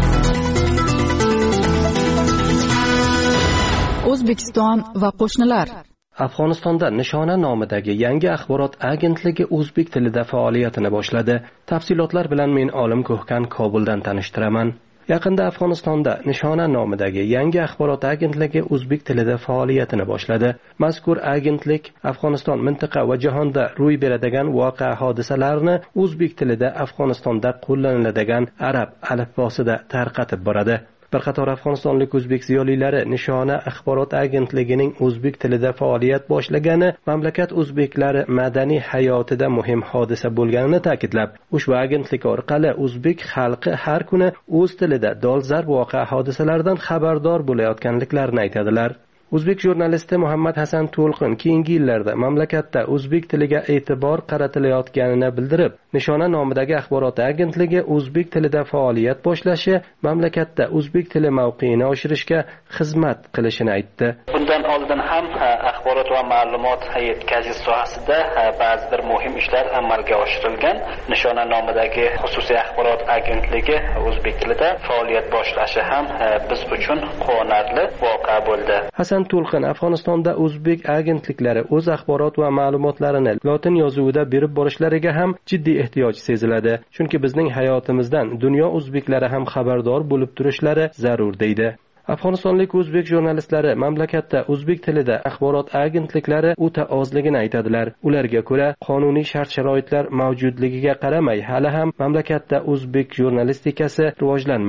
O'zbekiston va qo'shnilar. Afg'onistonda Nishona nomidagi yangi axborot agentligi o'zbek tilida faoliyatini boshladi. Tafsilotlar bilan men Olim Ko'hkan Kobuldan tanishtiraman. Yaqinda Afg'onistonda Nishona nomidagi yangi axborot agentligi o'zbek tilida faoliyatini boshladi. Mazkur agentlik Afg'oniston mintaqa va jahonda ro'y beradigan voqea hodisalarni o'zbek tilida Afg'onistonda qo'llaniladigan arab alifbosida tarqatib boradi. Bir qator afg'onistonlik o'zbek ziyolilari Nishona axborot agentligining o'zbek tilida faoliyat boshlagani mamlakat o'zbeklari madaniy hayotida muhim hodisa bo'lganini ta'kidlab, ushbu agentlik orqali o'zbek xalqi har kuni o'z tilida dolzarb voqea hodisalaridan xabardor bo'layotganliklarini aytadilar. O'zbek jurnalisti Muhammad Hasan To'lqin keyingi yillarda mamlakatda o'zbek tiliga e'tibor qaratilayotganini bildirib, Nishona nomidagi axborot agentligi o'zbek tilida faoliyat boshlashi mamlakatda o'zbek tili mavqeini oshirishga xizmat qilishini aytdi. Bundan oldin ham axborot va ma'lumot yetkazish sohasida ba'zi bir muhim ishlar amalga oshirilgan. Nishona nomidagi xususiy axborot agentligi o'zbek tilida faoliyat boshlashi ham biz uchun quvonarli voqea bo'ldi. Hasan To'lqin Afg'onistonda o'zbek agentliklari o'z axborot va ma'lumotlarini lotin yozuvida berib borishlariga ham jiddiy ehtiyoj seziladi. Chunki bizning hayotimizdan dunyo o'zbeklari ham xabardor bo'lib turishlari zarur, deydi. Afg'onistonlik o'zbek jurnalistlari mamlakatda o'zbek tilida axborot agentliklari o'ta ozligini aytadilar. Ularga ko'ra, qonuniy shart-sharoitlar mavjudligiga qaramay, hali ham mamlakatda o'zbek jurnalistikasi rivojlanmagan.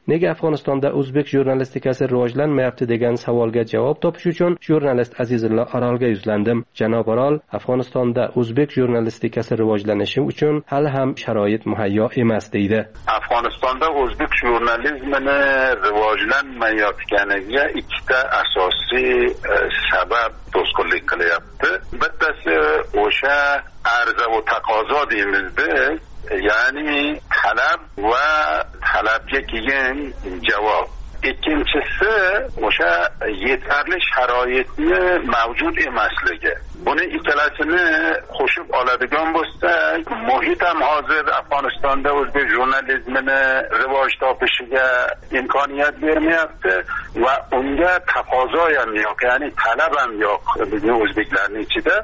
nega Afg'onistonda o'zbek jurnalistikasi rivojlanmayapti degan savolga javob topish uchun jurnalist Azizullo Orolga yuzlandim. Janob Orol, Afg'onistonda o'zbek jurnalistikasi rivojlanishi uchun hali ham sharoit muhayyo emas deydi. Afg'onistonda o'zbek jurnalizmini rivojlanmayotganiga ikkita asosiy e, sabab to'sqinlik qilyapti. Bittasi o'sha arza va taqozo deymizda, ya'ni talab va talabga keyin javob. Ikkinchisi o'sha yetarli sharoitni mavjud emasligi. Buni ikkalasini qo'shib oladigan bo'lsak, muhit ham hozir Afg'onistonda o'zbek jurnalizmini rivoj topishiga imkoniyat bermayapti va unga taqozo ham yo'q, ya'ni talab ham yo'q bizning o'zbeklarning ichida.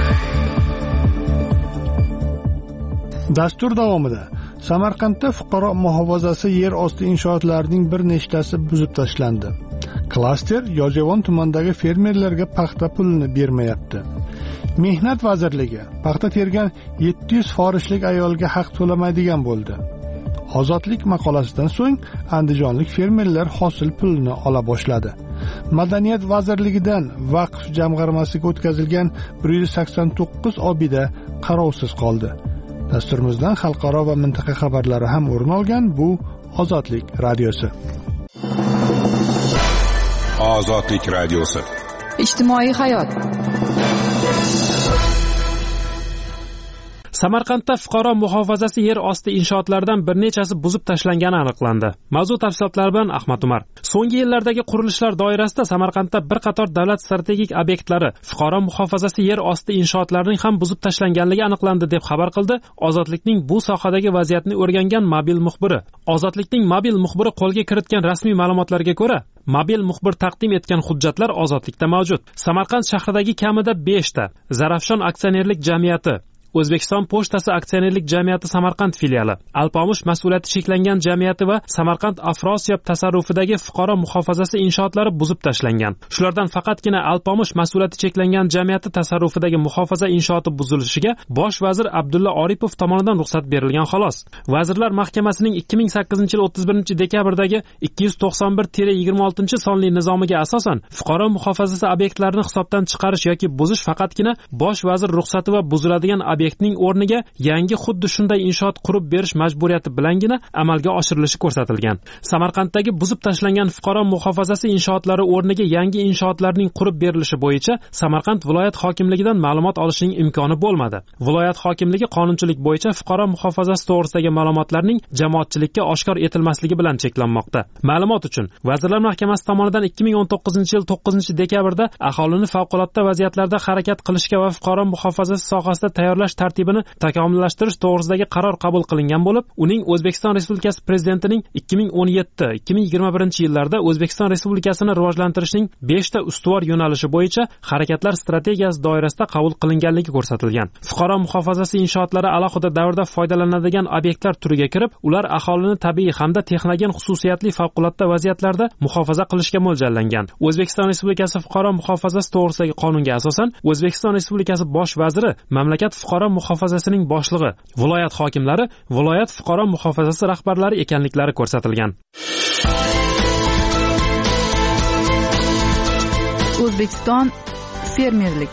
Dastur davomida Samarqandda fuqaro muhofazasi yer osti inshootlarining bir nechtasi buzib tashlandi. Klaster Yozyovon tumanidagi fermerlarga paxta pulini bermayapti. Mehnat vazirligi paxta tergan yetti yuz forishlik ayolga haq to'lamaydigan bo'ldi. Ozodlik maqolasidan so'ng andijonlik fermerlar hosil pulini ola boshladi. Madaniyat vazirligidan vaqf jamg'armasiga o'tkazilgan bir yuz sakson to'qqiz obida qarovsiz qoldi. Dasturimizdan xalqaro va mintaqa xabarlari ham o'rin olgan bu Ozodlik radiosi. Ozodlik radiosi. Ijtimoiy hayot. Samarqandda fuqaro muhofazasi yer osti inshootlaridan bir nechasi buzib tashlangani aniqlandi. Mavzu tafsilotlari bilan Ahmad Umar. So'nggi yillardagi qurilishlar doirasida Samarqandda bir qator davlat strategik obyektlari fuqaro muhofazasi yer osti inshootlarining ham buzib tashlanganligi aniqlandi deb xabar qildi Ozodlikning bu sohadagi vaziyatni o'rgangan mobil muxbiri. Ozodlikning mobil muxbiri qo'lga kiritgan rasmiy ma'lumotlarga ko'ra, mobil muxbir taqdim etgan hujjatlar Ozodlikda mavjud. Samarqand shahridagi kamida besh ta Zarafshon aksionerlik jamiyati, O'zbekiston pochtasi aksionerlik jamiyati Samarqand filiali, Alpomush mas'uliyati cheklangan jamiyati va Samarqand Afrosiyob tasarrufidagi fuqaro muhofazasi inshootlari buzib tashlangan. Shulardan faqatgina Alpomush mas'uliyati cheklangan jamiyati tasarrufidagi muhofaza inshooti buzilishiga bosh vazir Abdulla Oripov tomonidan ruxsat berilgan xolos. Vazirlar Mahkamasining ikki ming sakkizinchi yil o'ttiz birinchi dekabrdagi ikki yuz to'qson bir yigirma oltinchi sonli nizomiga asosan fuqaro muhofazasi obyektlarini hisobdan chiqarish yoki buzish faqatgina bosh vazir ruxsati va buziladigan obyektning o'rniga yangi xuddi shunday inshoot qurib berish majburiyati bilangina amalga oshirilishi ko'rsatilgan. Samarqanddagi buzib tashlangan fuqaro muhofazasi inshootlari o'rniga yangi inshootlarning qurib berilishi bo'yicha Samarqand viloyat hokimligidan ma'lumot olishning imkoni bo'lmadi. Viloyat hokimligi qonunchilik bo'yicha fuqaro muhofazasi to'g'risidagi ma'lumotlarning jamoatchilikka oshkor etilmasligi bilan cheklanmoqda. Ma'lumot uchun, Vazirlar Mahkamasi tomonidan ikki ming o'n to'qqizinchi yil to'qqizinchi dekabrda aholini favqulodda vaziyatlarda harakat qilishga va fuqaro muhofazasi sohasida tayyorlash tartibini takomillashtirish to'g'risidagi qaror qabul qilingan bo'lib, uning O'zbekiston Respublikasi Prezidentining ikki ming o'n yetti ikki ming yigirma birinchi yillarda O'zbekiston Respublikasini rivojlantirishning besh ta ustuvor yo'nalishi bo'yicha harakatlar strategiyasi doirasida qabul qilinganligi ko'rsatilgan. Fuqaro muhofazasi inshootlari alohida davrda foydalanadigan obyektlar turiga kirib, ular aholini tabiiy hamda texnogen xususiyatli favqulodda vaziyatlarda muhofaza qilishga mo'ljallangan. O'zbekiston Respublikasi fuqaro muhofazasi to'g'risidagi qonunga asosan O'zbekiston Respublikasi bosh vaziri mamlakat fuqaro muhofazasining boshlig'i, viloyat hokimlari, viloyat fuqaro muhofazasi rahbarlari ekanliklari ko'rsatilgan. O'zbekiston fermerlik.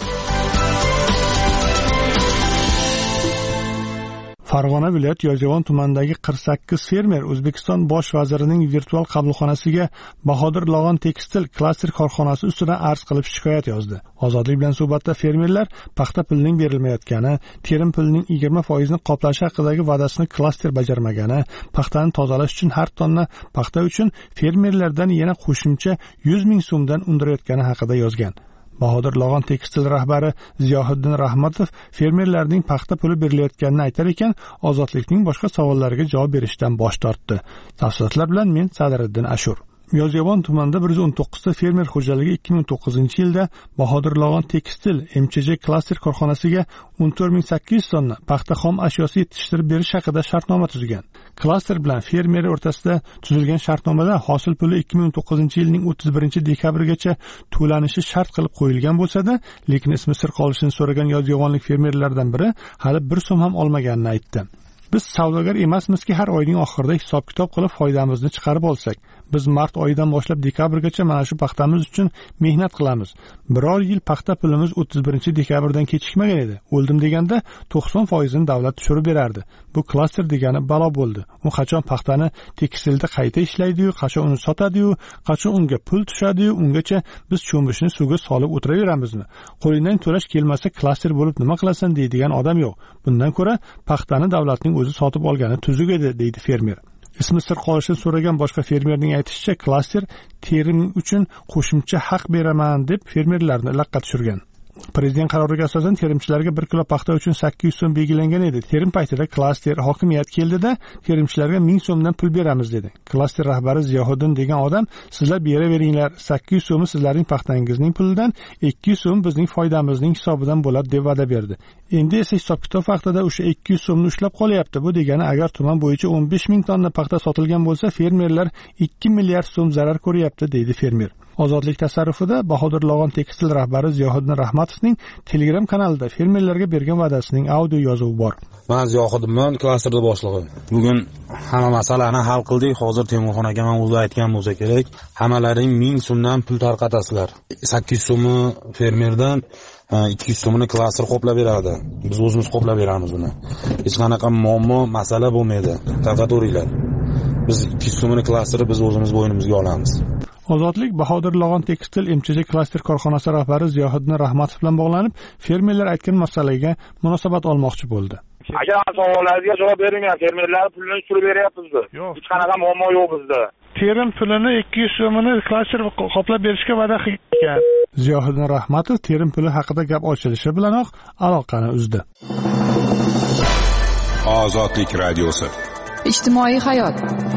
Farg'ona viloyat Yozyovon tumanidagi qirq sakkiz fermer O'zbekiston bosh vazirining virtual qabulxonasiga Bahodir Log'on tekstil klaster korxonasi ustidan arz qilib shikoyat yozdi. Ozodlik bilan suhbatda fermerlar paxta pulining berilmayotgani, terim pulining yigirma foizini qoplashi haqidagi va'dasini klaster bajarmagani, paxtani tozalash uchun har tonna paxta uchun fermerlardan yana qo'shimcha yuz ming so'mdan undirayotgani haqida yozgan. Bahodir Log'on tekstil rahbari Ziyohiddin Rahmatov fermerlarning paxta puli berilayotganini aytar ekan, Ozodlikning boshqa savollariga javob berishdan bosh tortdi. Tafsilotlar bilan men Sadiriddin Ashur. Yozyovon tumanida bir yuz o'n to'qqiz ta fermer xo'jaligi ikki ming to'qqizinchi yilda Bahodir Log'on tekstil M Ch J klaster korxonasiga o'n to'rt ming sakkiz yuz tonna paxta xom ashyosi yetishtirib berish haqida shartnoma tuzgan. Klaster bilan fermer o'rtasida tuzilgan shartnomada hosil puli ikki ming o'n to'qqizinchi yilning o'ttiz birinchi dekabrigacha to'lanishi shart qilib qo'yilgan bo'lsa-da, lekin ismi sir qolishini so'ragan yozyovonlik fermerlardan biri hali bir so'm ham olmaganini aytdi. biz savdogar emasmizki har oyning oxirida hisob kitob qilib foydamizni chiqarib olsak. Biz mart oyidan boshlab dekabrgacha mana shu paxtamiz uchun mehnat qilamiz. Biror yil paxta pulimiz o'ttiz birinchi dekabrdan kechikmagan edi. O'ldim deganda to'qson foiz ni davlat tushirib berardi. Bu klaster degani balo bo'ldi. U qachon paxtani tekstilda qayta ishlaydi-yu, qachon uni sotadi-yu, qachon unga pul tushadi-yu, ungacha biz cho'mishni suvga solib o'tiraveramizmi? Qo'lingdan to'lash kelmasa klaster bo'lib nima qilasan deydigan odam yo'q. Bundan ko'ra paxtani davlatning o'zi sotib olgani tuzuk edi, deydi fermer. Ismi sir qolishini so'ragan boshqa fermerning aytishicha, klaster terim uchun qo'shimcha haq beraman deb fermerlarni laqqa tushirgan. Prezident qaroriga asosan terimchilarga bir kilo paxta uchun sakkiz yuz so'm belgilangan edi. Terim paytida klaster hokimiyat keldida terimchilarga ming so'mdan pul beramiz dedi. Klaster rahbari Ziyohiddin degan odam, sizlar beraveringlar, sakkiz yuz so'mi sizlarning paxtangizning pulidan, ikki yuz so'm bizning foydamizning hisobidan bo'ladi deb va'da berdi. Endi esa hisob-kitob vaqtida o'sha ikki yuz so'mni ushlab qolyapti. Bu degani agar tuman bo'yicha o'n besh ming tonna paxta sotilgan bo'lsa, fermerlar ikki milliard so'm zarar ko'ryapti, deydi fermer. Ozodlik tasarrufida Bahodir Log'on tekstil rahbari Ziyohiddin Rahmatovning Telegram kanalida fermerlarga bergan va'dasining audio yozuvi bor. Men Ziyohiddinman, klasterda boshlig'i. Bugun hamma masalani hal qildik. Hozir Temurxon aka men o'zi aytgan bo'lsa kerak, hammalaring ming so'mdan pul tarqatasizlar. sakkiz yuz so'mi fermerdan, ikki yuz so'mini klaster qoplab beradi. Biz o'zimiz qoplab beramiz buni. Hech qanaqa muammo, masala bo'lmaydi. Tarqataveringlar. Biz ikki yuz so'mini klasteri biz o'zimiz bo'ynimizga olamiz. Ozodlik Bahodir Log'on tekstil M Ch J klaster korxonasi rahbari Ziyohiddin Rahmatov bilan bog'lanib, fermerlar aytgan masalaga munosabat olmoqchi bo'ldi. Agar savollaringizga javob beringlar, fermerlar pulini tushirib beryapmiz biz. Hech qanaqa muammo yo'q bizda. Terim pulini ikki yuz so'mini klaster qoplab berishga va'da qilgan. Ziyohiddin Rahmatov terim puli haqida gap ochilishi bilanoq aloqani uzdi. Ozodlik radiosi. Ijtimoiy hayot.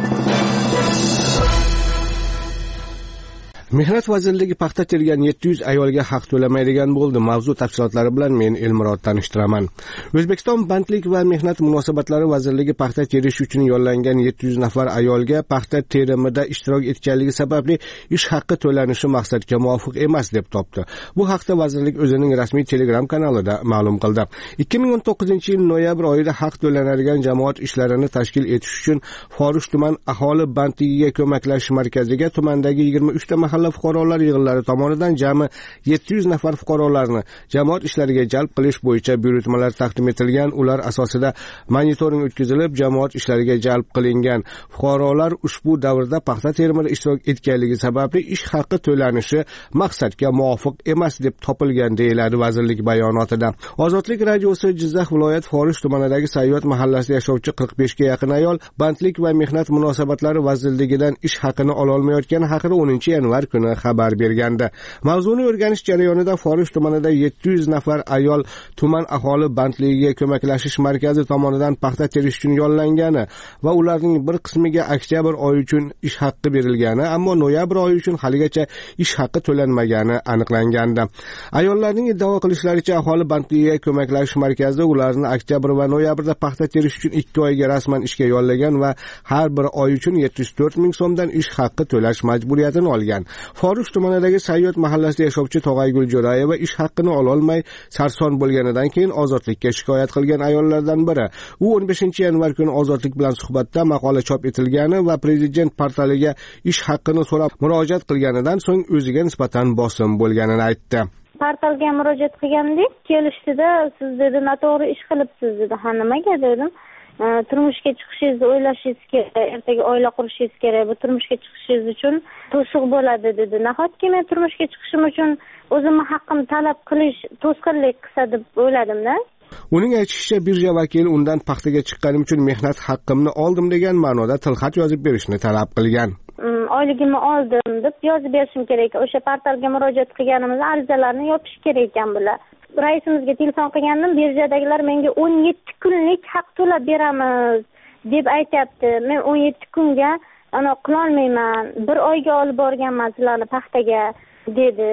Mehnat vazirligi paxta tergan yetti yuz ayolga haq to'lamaydigan bo'ldi. Mavzu tafsilotlari bilan men Elmurod tanishtiraman. O'zbekiston bandlik va mehnat munosabatlari vazirligi paxta terish uchun yo'llangan yetti yuz nafar ayolga paxta terimida ishtirok etganligi sababli ish haqqi to'lanishi maqsadga muvofiq emas deb topdi. Bu haqda vazirlik o'zining rasmiy Telegram kanalida ma'lum qildi. ikki ming o'n to'qqizinchi yil noyabr oyida haq to'lanadigan jamoat ishlarini tashkil etish uchun Forish tuman aholi bandligiga ko'maklash markaziga tumandagi yigirma uch ta mahalla fuqarolar yig'inlari tomonidan jami yetti yuz nafar fuqarolarni jamoat ishlariga jalb qilish bo'yicha buyurtmalar taqdim etilgan. Ular asosida monitoring o'tkazilib, jamoat ishlariga jalb qilingan fuqarolar ushbu davrda paxta terimida ishtirok etganligi sababli ish haqqi to'lanishi maqsadga muvofiq emas deb topilgan, deyiladi vazirlik bayonotida. Ozodlik radiosi Jizzax viloyat Forish tumanidagi Sayyod mahallasida yashovchi qirq beshga yaqin ayol bandlik va mehnat munosabatlari vazirligidan ish haqqini ola olmayotgani haqida o'ninchi yanvar kuni xabar bergandi. Mavzuni o'rganish jarayonida Forish tumanida yetti yuz nafar ayol tuman aholi bandligiga ko'maklashish markazi tomonidan paxta terish uchun yo'llangani va ularning bir qismiga oktyabr oyi uchun ish haqqi berilgani, ammo noyabr oyi uchun haligacha ish haqqi to'lanmagani aniqlangandi. Ayollarning iddao qilishlaricha, aholi bandligiga ko'maklashish markazi ularni oktyabr va noyabrda paxta terish uchun ikki oyga rasman ishga yo'llagan va har bir oy uchun yetti yuz to'rt ming so'mdan ish haqqi to'lash majburiyatini olgan. Forish tumanidagi Sayyod mahallasida yashovchi Tog'aygul Jo'rayeva ish haqqini ola olmay sarson bo'lganidan keyin Ozodlikka shikoyat qilgan ayollardan biri. U o'n beshinchi yanvar kuni Ozodlik bilan suhbatda maqola chop etilgani va prezident portaliga ish haqqini so'rab murojaat qilganidan so'ng o'ziga nisbatan bosim bo'lganini aytdi. Portalga murojaat qilgandik, kelishdida siz dedi noto'g'ri ish qilibsiz dedi. Ha, nimaga dedim? Turmushga chiqishingizni o'ylashingiz kerak, ertaga oila qurishingiz kerak. Bu turmushga chiqishingiz uchun to'siq bo'ladi dedi. Nahotki men turmushga chiqishim uchun o'zimni haqqimni talab qilish to'sqinlik qilsa deb o'yladim-da. Uning aytishicha, birja vakili undan paxtaga chiqqanim uchun mehnat haqqimni oldim degan ma'noda tilxat yozib berishni talab qilgan. Oyligimni oldim deb yozib berishim kerak. O'sha portalga murojaat qilganimizda arizalarni yopish kerak ekan bular. Raisimizga telefon qilgandim, birjadagilar menga o'n yetti kunlik haq to'lab beramiz deb aytayapti. Men o'n yetti kunga ana qila olmayman. Bir oyga olib borganman sizlarni paxtaga dedi.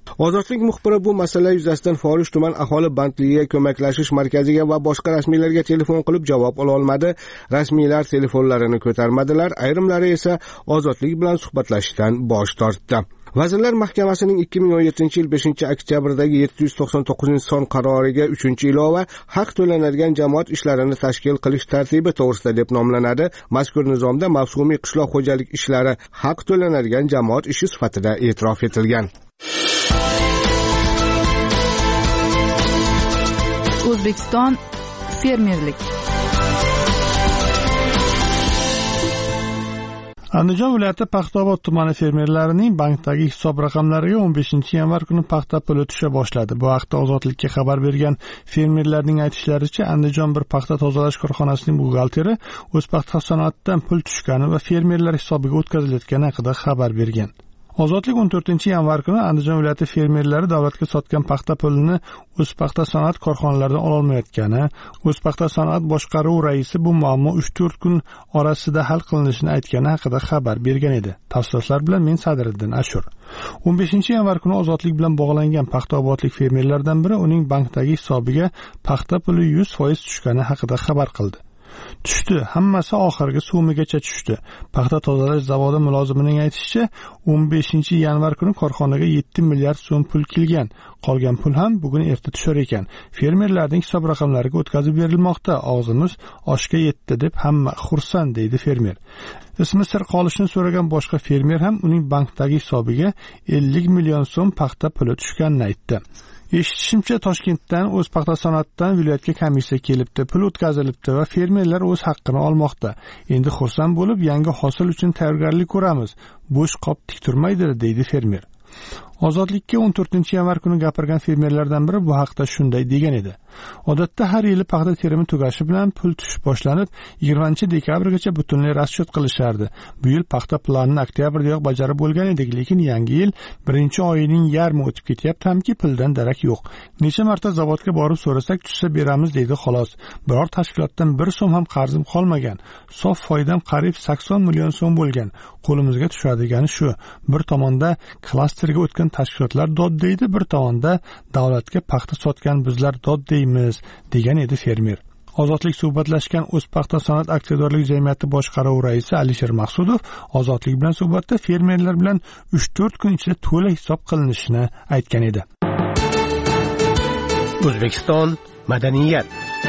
Ozodlik muxbiri bu masala yuzasidan Forish tuman aholi bandligiga ko'maklashish markaziga va boshqa rasmiylarga telefon qilib javob ola olmadi. Rasmiylar telefonlarini ko'tarmadilar, ayrimlari esa Ozodlik bilan suhbatlashishdan bosh tortdi. Vazirlar Mahkamasining ikki ming o'n yettinchi yil beshinchi oktyabrdagi yetti yuz to'qson to'qqizinchi son qaroriga uchinchi ilova haq to'lanadigan jamoat ishlarini tashkil qilish tartibi to'g'risida deb nomlanadi. Mazkur nizomda mavsumiy qishloq xo'jalik ishlari haq to'lanadigan jamoat ishi sifatida e'tirof etilgan. O'zbekiston fermerlik. Andijon viloyati Paxtaobod tumani fermerlarining bankdagi hisob raqamlariga o'n beshinchi yanvar kuni paxta puli tusha boshladi. Bu haqda Ozodlikka xabar bergan fermerlarning aytishlaricha, Andijon bir paxta tozalash korxonasining buxgalteri o'z paxta sanoatidan pul tushgani va fermerlar hisobiga o'tkazilayotgani haqida xabar bergan. Ozodlik o'n to'rtinchi yanvar kuni Andijon viloyati fermerlari davlatga sotgan paxta pulini o'z paxta sanoat korxonalaridan ola olmayotgani, o'z paxta sanoat boshqaruvi raisi bu muammo uch to'rt kun orasida hal qilinishini aytgani haqida xabar bergan edi. Tafsilotlar bilan men Sadriddin Ashur. o'n beshinchi yanvar kuni Ozodlik bilan bog'langan paxtaobodlik fermerlardan biri uning bankdagi hisobiga paxta puli yuz foiz tushgani haqida xabar qildi. Tushdi, hammasi oxirgi sumigacha tushdi. Paxta tozalash zavodi mulozimining aytishicha, o'n beshinchi yanvar kuni korxonaga yetti milliard so'm pul kelgan. Qolgan pul ham bugun erta tushar ekan. Fermerlarning hisob raqamlariga o'tkazib berilmoqda. Og'zimiz oshga yetdi deb hamma xursand, deydi fermer. Ismi sir qolishini so'ragan boshqa fermer ham uning bankdagi hisobiga ellik million so'm paxta puli tushganini aytdi. Eshitishimcha, Toshkentdan o'z paxta sanoatidan viloyatga komissiya kelibdi, pul o'tkazilibdi va fermerlar o'z haqqini olmoqda. Endi xursand bo'lib, yangi hosil uchun tayyorgarlik ko'ramiz. Bo'sh qop tik turmaydi, deydi fermer. Ozodlikka o'n to'rtinchi yanvar kuni gapirgan fermerlardan biri bu haqda shunday degan edi. Odatda har yili paxta terimi tugashi bilan pul tushib boshlanib, yigirmanchi dekabrgacha butunlay raschot qilishardi. Bu yil paxta planini oktyabrdayoq bajarib bo'lgan edik, lekin yangi yil birinchi oyining yarmi o'tib ketyapti hamki puldan darak yo'q. Necha marta zavodga borib so'rasak, tushsa beramiz deydi xolos. Biror tashkilotdan bir so'm ham qarzim qolmagan. Sof foydam qariyb sakson million so'm bo'lgan. Qo'limizga tushadigani shu. Bir tomonda klasterga o'tgan tashkilotlar dod deydi, bir tomonda davlatga paxta sotgan bizlar dod deymiz, degan edi fermer. Ozodlik suhbatlashgan o'z paxta sanoat aksiyadorlik jamiyati boshqaruvi raisi Alisher Maqsudov Ozodlik bilan suhbatda fermerlar bilan uch to'rt kun ichida to'la hisob qilinishini aytgan edi. O'zbekiston madaniyat.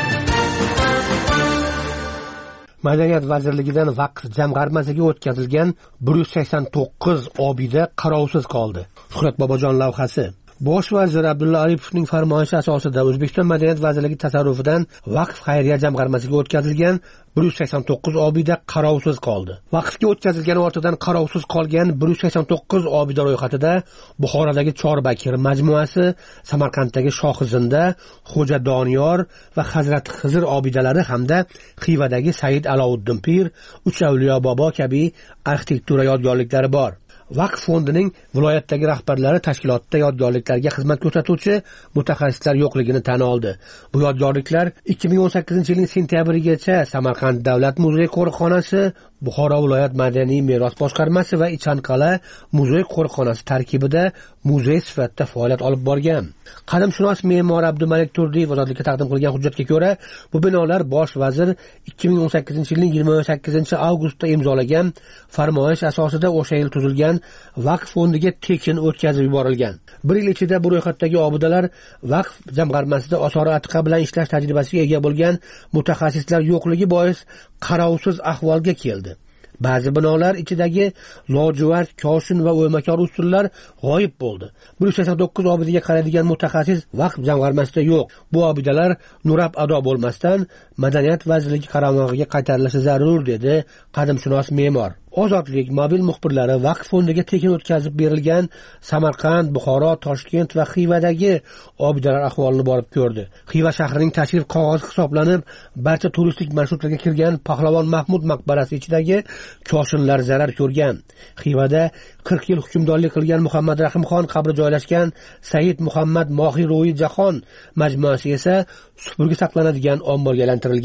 Madaniyat vazirligidan vaqf jamg'armasiga o'tkazilgan bir yuz sakson to'qqiz obida qarovsiz qoldi. Shuhrat Bobojon lavhasi. Bosh vazir Abdulla Aripovning farmoyishi asosida O'zbekiston Madaniyat vazirligi tasarrufidan vaqf xayriya jamg'armasiga o'tkazilgan bir yuz sakson to'qqiz obida qarovsiz qoldi. Vaqfga o'tkazilgan ortidan qarovsiz qolgan bir yuz sakson to'qqiz obida ro'yxatida Buxorodagi Chorbakir majmuasi, Samarqanddagi Shohizinda, Xo'ja Doniyor va Hazrat Xizr obidalari hamda Xivadagi Said Alovuddin Pir, Uch Avliyo bobo kabi arxitektura yodgorliklari bor. Vaqf fondining viloyatdagi rahbarlari tashkilotda yodgorliklarga xizmat ko'rsatuvchi mutaxassislar yo'qligini tan oldi. Bu yodgorliklar ikki ming o'n sakkizinchi yilning sentyabrigacha Samarqand davlat muzey qo'riqxonasi, Buxoro viloyat madaniy meros boshqarmasi va Ichanqal'a muzey qo'riqxonasi tarkibida muzey sifatida faoliyat olib borgan. Qadimshunos me'mor Abdumalik Turdiyev Ozodlikka taqdim qilgan hujjatga ko'ra, bu binolar bosh vazir ikki ming o'n sakkizinchi yilning yigirma sakkizinchi avgustda imzolagan farmoyish asosida o'sha yil tuzilgan vaqf fondiga tekin o'tkazib yuborilgan. Bir yil ichida bu ro'yxatdagi obidalar vaqf jamg'armasida osori atiqa bilan ishlash tajribasiga ega bo'lgan mutaxassislar yo'qligi bois qarovsiz ahvolga keldi. Ba'zi binolar ichidagi lojuvard, koshin va o'ymakor usullar g'oyib bo'ldi. bir yuz sakson to'qqiz obidaga qaraydigan mutaxassis vaqf jamg'armasida yo'q. Bu obidalar nurab ado bo'lmasdan Madaniyat vazirligi qaramog'iga qaytarilishi zarur, dedi qadimshunos me'mor. Ozodlik mobil muxbirlari vaqf fondiga tekin o'tkazib berilgan Samarqand, Buxoro, Toshkent va Xivadagi obidalar ahvolini borib ko'rdi. Xiva shahrining tashrif qog'ozi hisoblanib, barcha turistik marshrutlarga kirgan Pahlavon Mahmud maqbarasi ichidagi koshinlar zarar ko'rgan. Xivada qirq yil hukmdorlik qilgan Muhammad Rahimxon qabri joylashgan Said Muhammad Mohiy Ro'yi Jahon majmuasi esa supurgi saqlanadigan omborga aylantirilgan.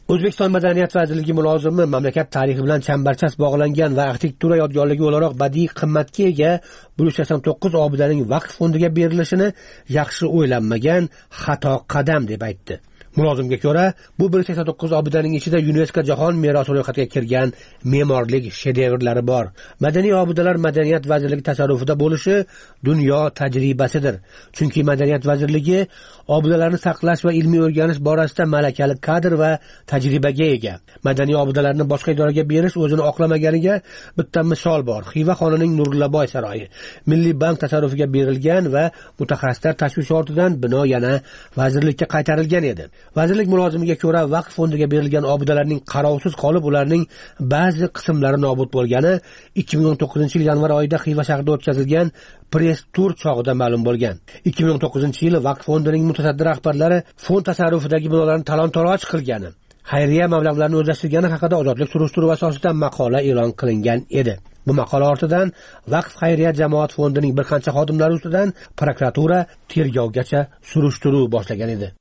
O'zbekiston Madaniyat vazirligi mulozimi mamlakat tarixi bilan chambarchas bog'langan va arxitektura yodgorligi o'laroq badiiy qimmatga ega bir yuz sakson to'qqiz obidaning vaqf fondiga berilishini yaxshi o'ylanmagan xato qadam deb aytdi. Mulozimga ko'ra, bu bir yuz sakson to'qqiz obidaning ichida UNESCO jahon merosi ro'yxatiga kirgan me'morlik shedevrlari bor. Madaniy obidalar Madaniyat vazirligi tasarrufida bo'lishi dunyo tajribasidir. Chunki Madaniyat vazirligi obidalarni saqlash va ilmiy o'rganish borasida malakali kadr va tajribaga ega. Madaniy obidalarni boshqa idoraga berish o'zini oqlamaganiga bitta misol bor. Xiva xonining Nurillaboy saroyi Milliy bank tasarrufiga berilgan va mutaxassislar tashvishi ortidan bino yana vazirlikka qaytarilgan edi. Vazirlik mulozimiga ko'ra, vaqf fondiga berilgan obidalarning qarovsiz qolib, ularning ba'zi qismlari nobud bo'lgani ikki ming o'n to'qqizinchi yil yanvar oyida Xiva shahrida o'tkazilgan press tur chog'ida ma'lum bo'lgan. ikki ming o'n to'qqizinchi yili vaqf fondining mutasaddi rahbarlari fond tasarrufidagi binolarni talon-toroj qilgani, xayriya mablag'larini o'zlashtirgani haqida ozodlik surishtiruv asosida maqola e'lon qilingan edi. Bu maqola ortidan vaqf xayriya jamoat fondining bir qancha xodimlari ustidan prokuratura tergovgacha surishtiruv boshlagan edi.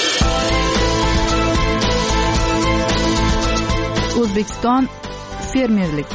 O'zbekiston fermerlik.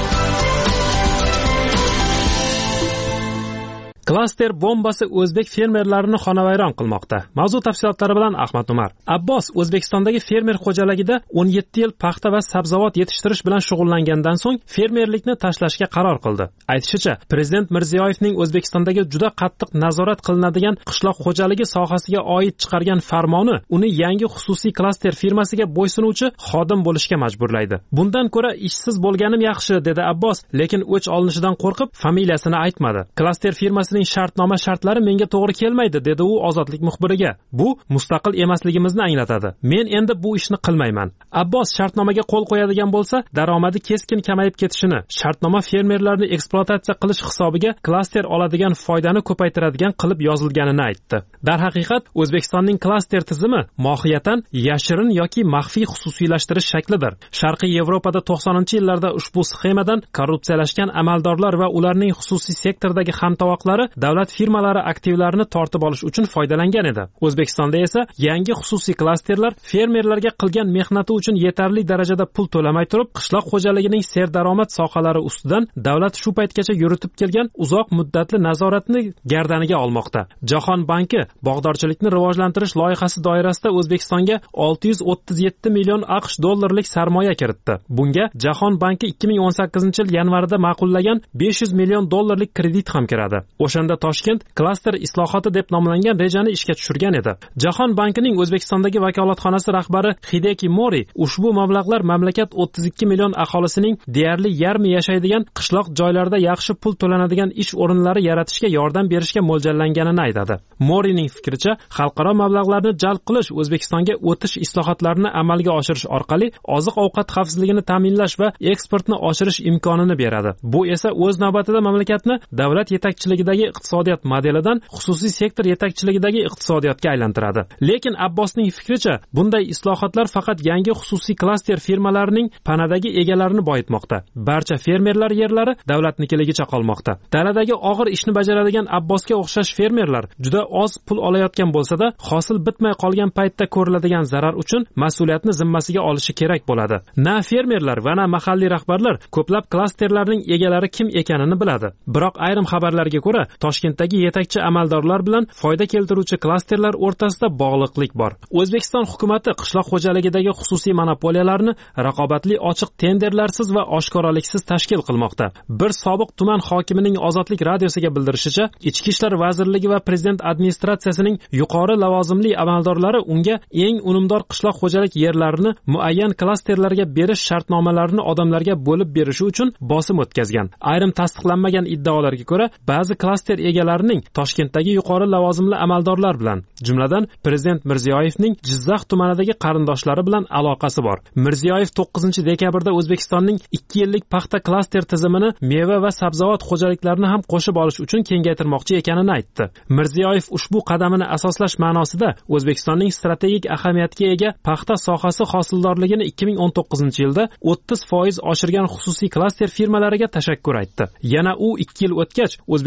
Klaster bombasi o'zbek fermerlarini xonavayron qilmoqda. Mavzu tafsilotlari bilan Ahmad Umar. Abbos O'zbekistondagi fermer xo'jaligida o'n yetti yil paxta va sabzavot yetishtirish bilan shug'ullangandan so'ng fermerlikni tashlashga qaror qildi. Aytishicha, Prezident Mirziyoyevning O'zbekistondagi juda qattiq nazorat qilinadigan qishloq xo'jaligi sohasiga oid chiqargan farmoni uni yangi xususiy klaster firmasiga bo'ysunuvchi xodim bo'lishga majburlaydi. Bundan ko'ra ishsiz bo'lganim yaxshi, dedi Abbos, lekin o'ch olinishidan qo'rqib familiyasini aytmadi. Klaster firmasining shartnoma shartlari menga to'g'ri kelmaydi, dedi u Ozodlik muxbiriga. Bu mustaqil emasligimizni anglatadi. Men endi bu ishni qilmayman. Abbos shartnomaga qo'l qo'yadigan bo'lsa, daromadi keskin kamayib ketishini, shartnoma fermerlarni ekspluatatsiya qilish hisobiga klaster oladigan foydani ko'paytiradigan qilib yozilganini aytdi. Darhaqiqat, O'zbekistonning klaster tizimi mohiyatan yashirin yoki maxfiy xususiylashtirish shaklidir. Sharqiy Yevropada to'qsoninchi yillarda ushbu sxemadan korrupsiyalashgan amaldorlar va ularning xususiy sektordagi hamtovoqlari davlat firmalari aktivlarini tortib olish uchun foydalangan edi. O'zbekistonda esa yangi xususiy klasterlar fermerlarga qilgan mehnati uchun yetarli darajada pul to'lamay turib, qishloq xo'jaligining serdaromad sohalari ustidan davlat shu paytgacha yuritib kelgan uzoq muddatli nazoratni gardaniga olmoqda. Jahon banki bog'dorchilikni rivojlantirish loyihasi doirasida O'zbekistonga olti yuz o'ttiz yetti million AQSh dollarlik sarmoya kiritdi. Bunga Jahon banki ikki ming o'n sakkizinchi yil yanvarida ma'qullagan besh yuz million dollarlik kredit ham kiradi. O'shanda Toshkent klaster islohoti deb nomlangan rejani ishga tushirgan edi. Jahon bankining O'zbekistondagi vakolatxonasi rahbari Hideki Mori ushbu mablag'lar mamlakat o'ttiz ikki million aholisining deyarli yarmi yashaydigan qishloq joylarda yaxshi pul to'lanadigan ish o'rinlari yaratishga yordam berishga mo'ljallanganini aytadi. Morining fikricha, xalqaro mablag'larni jalb qilish O'zbekistonga o'tish islohotlarini amalga oshirish orqali oziq-ovqat xavfsizligini ta'minlash va eksportni oshirish imkonini beradi. Bu esa o'z navbatida mamlakatni davlat yetakchiligidagi iqtisodiyot modelidan xususiy sektor yetakchiligidagi iqtisodiyotga aylantiradi. Lekin Abbosning fikricha, bunday islohotlar faqat yangi xususiy klaster firmalarining panadagi egalarini boyitmoqda. Barcha fermerlar yerlari davlatnikiligicha qolmoqda. Daladagi og'ir ishni bajaradigan Abbosga o'xshash fermerlar juda oz pul olayotgan bo'lsa-da, hosil bitmay qolgan paytda ko'riladigan zarar uchun mas'uliyatni zimmasiga olishi kerak bo'ladi. Na fermerlar va na mahalliy rahbarlar ko'plab klasterlarning egalari kim ekanini biladi. Biroq ayrim xabarlarga ko'ra, Toshkentdagi yetakchi amaldorlar bilan foyda keltiruvchi klasterlar o'rtasida bog'liqlik bor. O'zbekiston hukumatı qishloq xo'jaligidagi xususiy monopoliyalarni raqobatli ochiq tenderlarsiz va oshkoraliksiz tashkil qilmoqda. Bir sobiq tuman hokimining Ozodlik radiosiga bildirishicha, Ichki ishlar vazirligi va prezident administratsiyasining yuqori lavozimli amaldorlari unga eng unumdor qishloq xo'jalik yerlarini muayyan klasterlarga berish shartnomalarini odamlarga bo'lib berishi uchun bosim o'tkazgan. Ayrim tasdiqlanmagan iddaolarga ko'ra, ba'zi klaster egalarining Toshkentdagi yuqori lavozimli amaldorlar bilan, jumladan Prezident Mirziyoyevning Jizzax tumanidagi qarindoshlari bilan aloqasi bor. Mirziyoyev to'qqizinchi dekabrda O'zbekistonning ikki yillik paxta klaster tizimini meva va sabzavot xo'jaliklarini ham qo'shib olish uchun kengaytirmoqchi ekanini aytdi. Mirziyoyev ushbu qadamini asoslash ma'nosida O'zbekistonning strategik ahamiyatga ega paxta sohasi hosildorligini ikki ming o'n to'qqizinchi yilda o'ttiz foiz oshirgan xususiy klaster firmalariga tashakkur aytdi. Yana u ikki yil o'tgach O'zbekistondagi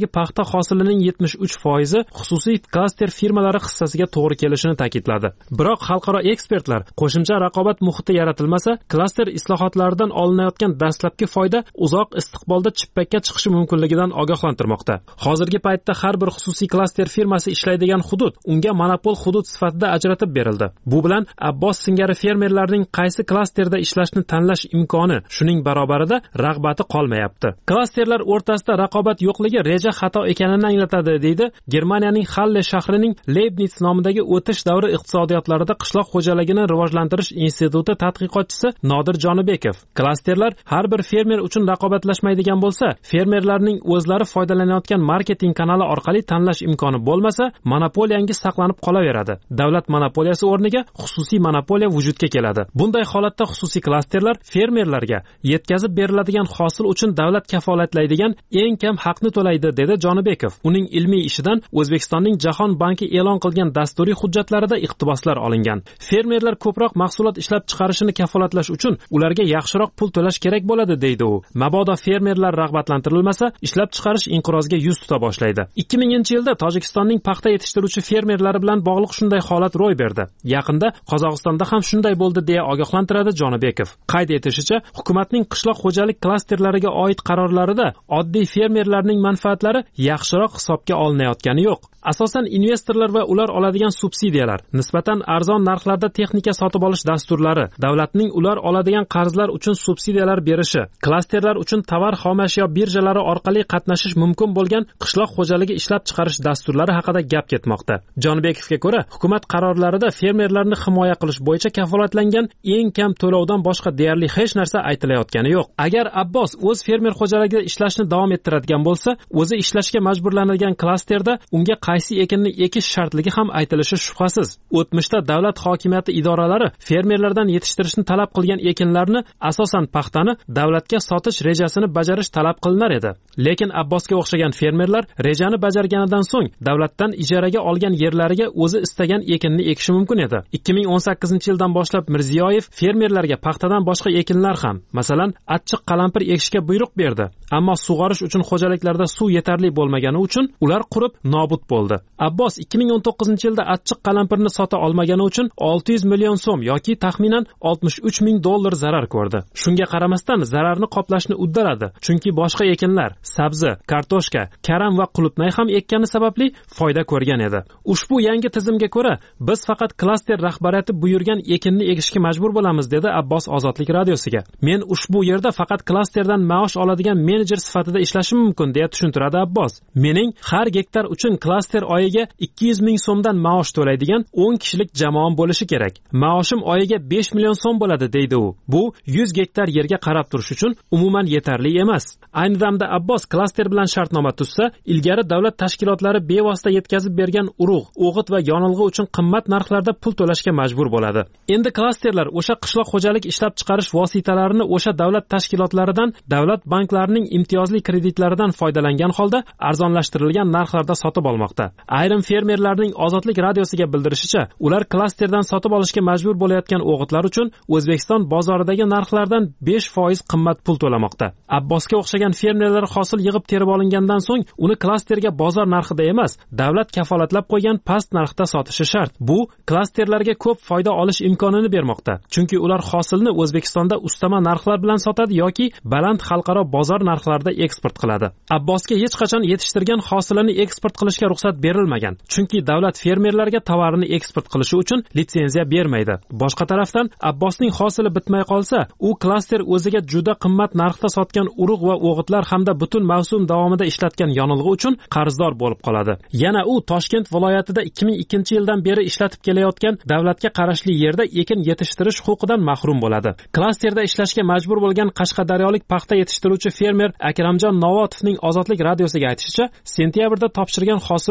yerdagi paxta hosilining yetmish uch foizi xususiy klaster firmalari hissasiga to'g'ri kelishini ta'kidladi. Biroq xalqaro ekspertlar qo'shimcha raqobat muhiti yaratilmasa, klaster islohotlaridan olinayotgan dastlabki foyda uzoq istiqbolda chippakka chiqishi mumkinligidan ogohlantirmoqda. Hozirgi paytda har bir xususiy klaster firmasi ishlaydigan hudud unga monopol hudud sifatida ajratib berildi. Bu bilan Abbos singari fermerlarning qaysi klasterda ishlashni tanlash imkoni, shuning barobarida rag'bati qolmayapti. Klasterlar o'rtasida raqobat yo'qligi reja xato ekanini anglatadi, deydi Germaniyaning Halle shahrining Leibniz nomidagi o'tish davri iqtisodiyotlarida qishloq xo'jaligini rivojlantirish instituti tadqiqotchisi Nodir Jonibekov. Klasterlar har bir fermer uchun raqobatlashmaydigan bo'lsa, fermerlarning o'zlari foydalanayotgan marketing kanali orqali tanlash imkoni bo'lmasa, monopoliyangiz saqlanib qolaveradi. Davlat monopoliyasi o'rniga xususiy monopoliya vujudga keladi. Bunday holatda xususiy klasterlar fermerlarga yetkazib beriladigan hosil uchun davlat kafolatlaydigan eng kam haqni to'laydi, dedi Jonibekov. Uning ilmiy ishidan O'zbekistonning Jahon banki e'lon qilgan dasturiy hujjatlarida iqtiboslar olingan. Fermerlar ko'proq mahsulot ishlab chiqarishini kafolatlash uchun ularga yaxshiroq pul to'lash kerak bo'ladi, deydi u. Mabodo fermerlar rag'batlantirilmasa, ishlab chiqarish inqirozga yuz tuta boshlaydi. ikki minginchi yilda Tojikistonning paxta yetishtiruvchi fermerlari bilan bog'liq shunday holat ro'y berdi. Yaqinda Qozog'istonda ham shunday bo'ldi, deya ogohlantiradi Jonibekov. Qayd etishicha, hukumatning qishloq xo'jalik klasterlariga oid qarorlarida oddiy fermerlarning manfaatlari yaxshiroq hisobga olinayotgani yo'q. Asosan investorlar va ular oladigan subsidiyalar, nisbatan arzon narxlarda texnika sotib olish dasturlari, davlatning ular oladigan qarzlar uchun subsidiyalar berishi, klasterlar uchun tovar xomashyo birjalari orqali qatnashish mumkin bo'lgan qishloq xo'jaligi ishlab chiqarish dasturlari haqida gap ketmoqda. Jonibekovga ko'ra, hukumat qarorlarida fermerlarni himoya qilish bo'yicha kafolatlangan eng kam to'lovdan boshqa deyarli hech narsa aytilayotgani yo'q. Agar Abbos o'z fermer xo'jaligida ishlashni davom ettiradigan bo'lsa, o'zi ishlashga majburlanadigan klasterda unga qaysi ekinni ekish shartligi ham aytilishi shubhasiz. O'tmishda davlat hokimiyati idoralari fermerlardan yetishtirishni talab qilgan ekinlarni, asosan paxtani, davlatga sotish rejasini bajarish talab qilinar edi. Lekin Abbosga o'xshagan fermerlar rejani bajarganidan so'ng davlatdan ijaraga olgan yerlariga o'zi istagan ekinni ekishi mumkin edi. ikki ming o'n sakkizinchi yildan boshlab Mirziyoyev fermerlarga paxtadan boshqa ekinlar ham, masalan, achchiq qalampir ekishga buyruq berdi. Ammo sug'orish uchun xo'jaliklarda suv yetarli bo'lmagani uchun ular qurib nobud bo'ldi. Abbos ikki ming o'n to'qqizinchi yilda achchiq qalampirni sota olmagani uchun olti yuz million so'm yoki taxminan oltmish uch ming dollar zarar ko'rdi. Shunga qaramasdan zararni qoplashni uddaladi, chunki boshqa ekinlar, sabzi, kartoshka, karam va qulupnay ham ekkani sababli foyda ko'rgan edi. Ushbu yangi tizimga ko'ra, biz faqat klaster rahbariyati buyurgan ekinni ekishga majbur bo'lamiz, dedi Abbos Ozodlik radiosiga. Men ushbu yerda faqat klasterdan maosh oladigan menejer sifatida ishlashim mumkin, deya tushuntiradi Abbos. Mening har gektar uchun klaster oyiga ikki yuz ming so'mdan maosh to'laydigan o'n kishilik jamoam bo'lishi kerak. Maoshim oyiga besh million so'm bo'ladi, deydi u. Bu yuz gektar yerga qarab turish uchun umuman yetarli emas. Ayni damda Abbos klaster bilan shartnoma tuzsa, ilgari davlat tashkilotlari bevosita yetkazib bergan urug', o'g'it va yonilg'i uchun qimmat narxlarda pul to'lashga majbur bo'ladi. Endi klasterlar o'sha qishloq xo'jalik ishlab chiqarish vositalarini o'sha davlat tashkilotlaridan, davlat banklarining imtiyozli kreditlaridan foydalangan holda arzonlashtirilgan narxlarda sotib olmoqda. Ayrim fermerlarning Ozodlik radiosiga bildirishicha, ular klasterdan sotib olishga majbur bo'layotgan o'g'itlar uchun O'zbekiston bozoridagi narxlardan besh foiz qimmat pul to'lamoqda. Abbosga o'xshagan fermerlar hosil yig'ib terib olingandan so'ng uni klasterga bozor narxida emas, davlat kafolatlab qo'ygan past narxda sotishi shart. Bu klasterlarga ko'p foyda olish imkonini bermoqda. Chunki ular hosilni O'zbekistonda ustama narxlar bilan sotadi yoki baland xalqaro bozor narxlarida eksport qiladi. Abbosga hech qachon yetishtirgan hosilini eksport qilishga ruxsat berilmagan. Chunki davlat fermerlarga tovarini eksport qilishi uchun litsenziya bermaydi. Boshqa tarafdan, Abbosning hosili bitmay qolsa, u klaster o'ziga juda qimmat narxda sotgan urug' va o'g'itlar hamda butun mavsum davomida ishlatgan yonilg'i uchun qarzdor bo'lib qoladi. Yana u Toshkent viloyatida ikki ming ikkinchi yildan beri ishlatib kelayotgan davlatga qarashli yerda ekin yetishtirish huquqidan mahrum bo'ladi. Klasterda ishlashga majbur bo'lgan Qashqadaryolik paxta yetishtiruvchi fermer Akramjon Novotovning Ozodlik radiosiga aytishicha, sentyabrda topshirgan hosil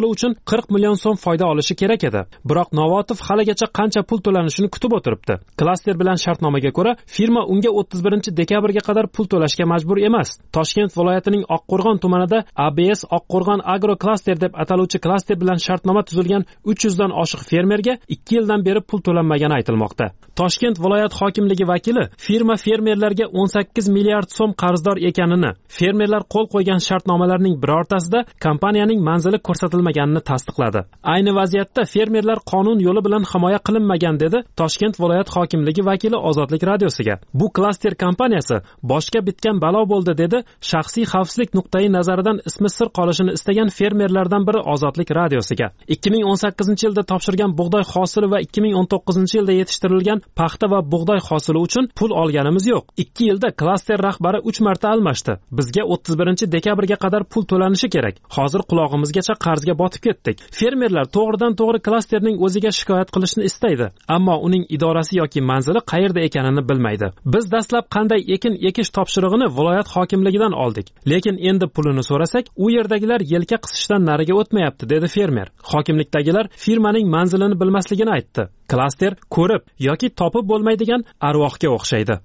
avtomobili uchun qirq million so'm foyda olishi kerak edi. Biroq Novotov haligacha qancha pul to'lanishini kutib o'tiribdi. Klaster bilan shartnomaga ko'ra, firma unga o'ttiz birinchi dekabrga qadar pul to'lashga majbur emas. Toshkent viloyatining Oqqo'rg'on tumanida A B S Oqqo'rg'on Agro Klaster deb ataluvchi klaster bilan shartnoma tuzilgan uch yuz dan oshiq fermerga ikki yildan beri pul to'lanmagani aytilmoqda. Toshkent viloyat hokimligi vakili firma fermerlarga o'n sakkiz milliard so'm qarzdor ekanini, fermerlar qo'l qo'ygan shartnomalarning birortasida kompaniyaning manzili ko'rsatilmaganini tasdiqladi. Ayni vaziyatda fermerlar qonun yo'li bilan himoya qilinmagan dedi Toshkent viloyat hokimligi vakili Ozodlik radiosiga. Bu klaster kompaniyasi boshga bitgan balo bo'ldi dedi shaxsiy xavfsizlik nuqtai nazaridan ismi sir qolishini istagan fermerlardan biri Ozodlik radiosiga. ikki ming o'n sakkizinchi yilda topshirgan bug'doy hosili va ikki ming o'n to'qqizinchi yilda yetishtirilgan paxta va bug'doy hosili uchun pul olganimiz yo'q. ikki yilda klaster rahbari uch marta almashdi. Bizga o'ttiz birinchi dekabrga qadar pul to'lanishi kerak. Hozir qulog'imizgacha qarzga botib ketdik. Fermerlar to'g'ridan to'g'ri klasterning o'ziga shikoyat qilishni istaydi, ammo uning idorasi yoki manzili qayerda ekanini bilmaydi. Biz dastlab qanday ekin ekish topshirig'ini viloyat hokimligidan oldik, lekin endi pulini so'rasak, u yerdagilar yelka qisishdan nariga o'tmayapti, dedi fermer. Hokimlikdagilar firmaning manzilini bilmasligini aytdi. Klaster ko'rib yoki topib bo'lmaydigan arvohga o'xshaydi.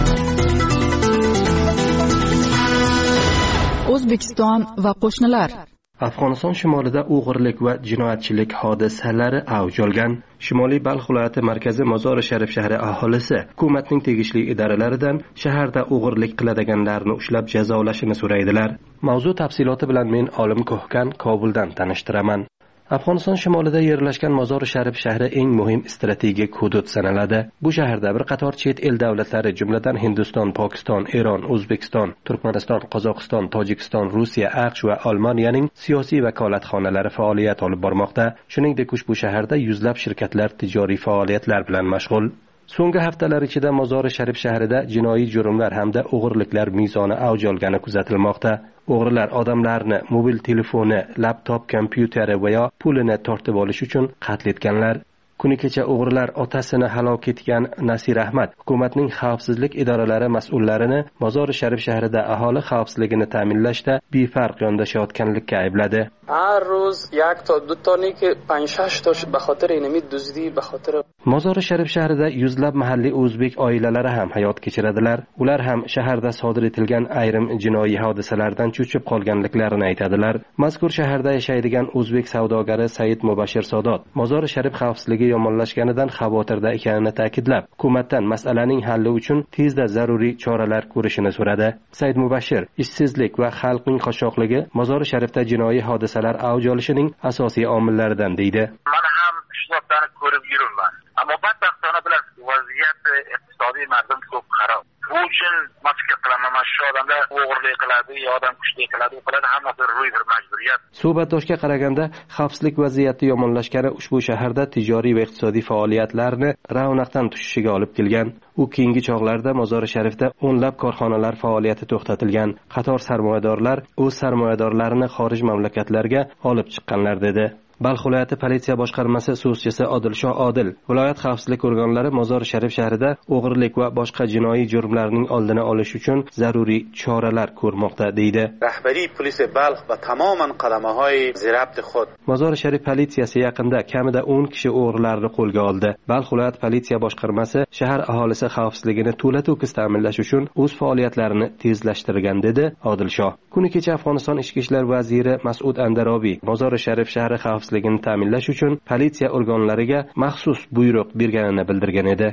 O'zbekiston va qo'shnilar. Afg'oniston shimolida o'g'irlik va jinoyatchilik hodisalari avj olgan. Shimoliy Balx viloyati markazi Mozori Sharif shahri aholisi hukumatning tegishli idoralaridan shaharda o'g'irlik qiladiganlarni ushlab jazolashini so'raydilar. Mavzu tafsiloti bilan men Olim Ko'hkan Kobuldan tanishtiraman. Afg'oniston shimolida yerlashgan Mozori Sharif shahri eng muhim strategik hudud sanaladi. Bu shaharda bir qator chet el davlatlari, jumladan Hindiston, Pokiston, Eron, O'zbekiston, Turkmaniston, Qozog'iston, Tojikiston, Rossiya, AQSh va Olmaniyaning siyosiy vakolatxonalari faoliyat olib bormoqda. Shuningdek, ushbu shaharda yuzlab shirkatlar tijoriy faoliyatlar bilan mashg'ul. So'nggi haftalar ichida Mozori Sharif shahrida jinoiy jurmlar hamda o'g'irliklar mezoni avj olgani kuzatilmoqda. O'g'rilar odamlarni mobil telefoni, laptop, kompyuteri va yo pulini tortib olish uchun qatl etganlar. Kuni kecha o'g'rilar otasini halok etgan Nasir Ahmad hukumatning xavfsizlik idoralari mas'ullarini Mozori Sharif shahrida aholi xavfsizligini ta'minlashda befarq yondashayotganlikka aybladi. هر روز یک تا دو تانی که پنج شش تاش به خاطر اینمی دزدی به خاطر Mozori Sharif shahrida yuzlab mahalliy o'zbek oilalari ham hayot kechiradilar. Ular ham shaharda sodir etilgan ayrim jinoiy hodisalardan cho'chib qolganliklarini aytadilar. Mazkur shaharda yashaydigan o'zbek savdogari Said Mubashir Sadat Mozori Sharif xavfsizligi yomonlashganidan xavotirda ekanini ta'kidlab, hukumatdan masalaning halli uchun tezda zaruriy choralar ko'rishini so'radi. Said Mubashir ishsizlik va xalqning qashshoqligi Mozori Sharifda jinoiy hodisalar avj olishining asosiy omillaridan deydi. Men ham ishlarni ko'rib yuribman. Ammo badbaxtona bilan vaziyat iqtisodiy mardum ko'p xarob. Bu uchun men fikr qilaman, mana shu odamlar o'g'irlik qiladi, yo odam kuchli qiladi, qiladi, hammasi ro'y bir majburiyat. Suhbatdoshga qaraganda, xavfsizlik vaziyati yomonlashgani ushbu shaharda tijoriy va iqtisodiy faoliyatlarni ravnaqdan tushishiga olib kelgan. U keyingi chog'larda Mozori Sharifda o'nlab korxonalar faoliyati to'xtatilgan. Qator sarmoyadorlar o'z sarmoyadorlarini xorij mamlakatlarga olib chiqqanlar dedi. Balx viloyati politsiya boshqarmasi so'zchisi Odilshoh Odil viloyat xavfsizlik organlari Mozori Sharif shahrida o'g'irlik va boshqa jinoiy jurmlarning oldini olish uchun zaruriy choralar ko'rmoqda deydi. Rahbariy polis Balx va tamoman qadamahoy zirabt xud. Mozori Sharif politsiyasi yaqinda kamida o'n kishi o'g'rilarni qo'lga oldi. Balx viloyat politsiya boshqarmasi shahar aholisi xavfsizligini to'la-to'kis ta'minlash uchun o'z faoliyatlarini tezlashtirgan dedi Odilshoh. Kuni kecha Afg'oniston ichki ishlar vaziri Mas'ud Andarobiy Mozori Sharif shahri xavfsizligini ta'minlash uchun politsiya organlariga maxsus buyruq berganini bildirgan edi.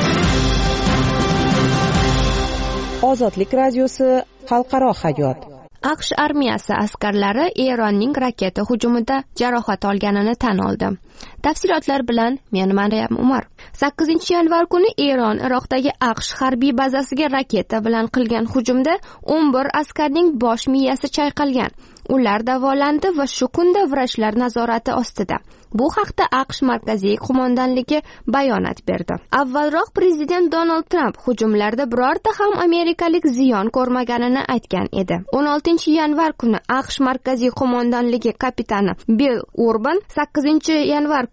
Ozodlik radiosi xalqaro hayot. AQSh armiyasi askarlari Eronning raketa hujumida jarohat olganini tan oldi. Tafsilotlar bilan men Maryam Umar. sakkizinchi yanvar kuni Eron Iroqdagi AQSh harbiy bazasiga raketa bilan qilgan hujumda o'n bir askarning bosh miyasi chayqalgan. Ular davolandi va shu kunda vrachlar nazorati ostida. Bu haqda AQSh markaziy qo'mondonligi bayonot berdi. Avvalroq prezident Donald Trump hujumlarda birorta ham amerikalik ziyon ko'rmaganini aytgan edi. o'n oltinchi yanvar kuni AQSh markaziy qo'mondonligi kapitani Bill Urban sakkizinchi yanvar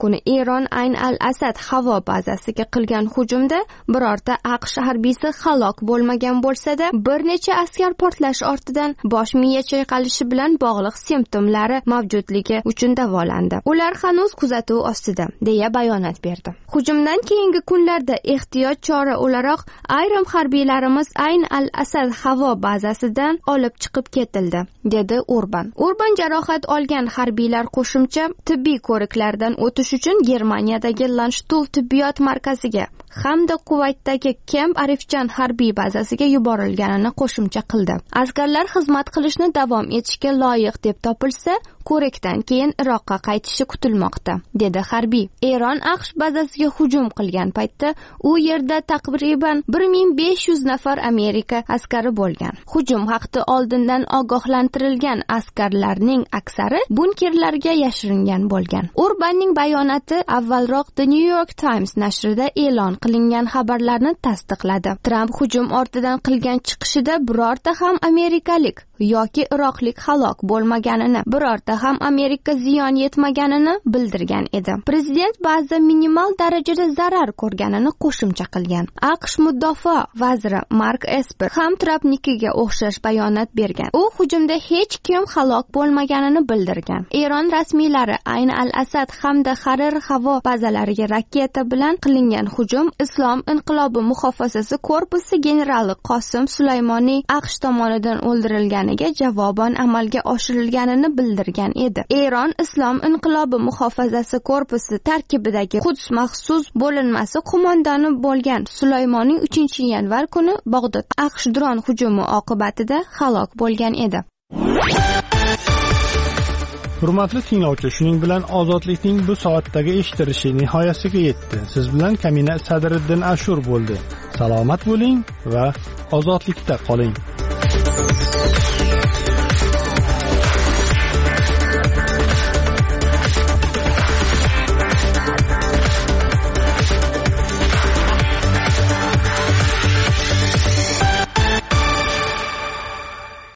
kuni Eron Ayn al-Asad havo bazasiga qilgan hujumda birorta AQSh harbiysi halok bo'lmagan bo'lsa-da, bir necha askar portlash ortidan bosh miya chayqalishi bilan bog'liq simptomlari mavjudligi uchun davolandi. Ular hanuz kuzatuv ostida, deya bayonot berdi. Hujumdan keyingi kunlarda ehtiyot chora o'laroq ayrim harbiylarimiz Ayn al-Asad havo bazasidan olib chiqib ketildi, dedi Urban. Urban jarohat olgan harbiylar qo'shimcha tibbiy ko'riklardan o'tish uchun Germaniyadagi Landstuhl tibbiyot markaziga hamda Kuvaytdagi Camp Arifjan harbiy bazasiga yuborilganini qo'shimcha qildi. Askarlar xizmat qilishni davom etishga loyiq deb topilsa, ko'rikdan keyin Iroqqa qaytishi kutilmoqda, dedi harbiy. Eron AQSh bazasiga hujum qilgan paytda u yerda taqriban bir ming besh yuz nafar Amerika askari bo'lgan. Hujum haqida oldindan ogohlantirilgan askarlarning aksari bunkerlarga yashiringan bo'lgan. Urbanning bayonoti avvalroq The New York Times nashrida e'lon qilingan xabarlarni tasdiqladi. Tramp hujum ortidan qilgan chiqishida birorta ham amerikalik yoki iroqlik halok bo'lmaganini, birorta ham Amerika ziyon yetmaganini bildirgan edi. Prezident ba'zi minimal darajada zarar ko'rganini qo'shimcha qilgan. AQSh mudofaa vaziri Mark Esper ham Trampnikiga o'xshash bayonot bergan. U hujumda hech kim halok bo'lmaganini bildirgan. Eron rasmiylari Ayn al-Asad hamda Harir havo bazalariga raketa bilan qilingan hujum Islom inqilobi muhofazasi korpusi generali Qosim Sulaymoniy AQSh tomonidan o'ldirilganiga javoban amalga oshirilganini bildirgan edi. Eron Islom inqilobi muhofazasi korpusi tarkibidagi Quds maxsus bo'linmasi qo'mondoni bo'lgan Sulaymoniy uchinchi yanvar kuni Bag'dod AQSh dron hujumi oqibatida halok bo'lgan edi. Hurmatli tinglovchi, shuning bilan ozodlikning bu soatdagi eshittirishi nihoyasiga yetdi. Siz bilan Kamina Sadriddin Ashur bo'ldi. Salomat bo'ling va ozodlikda qoling.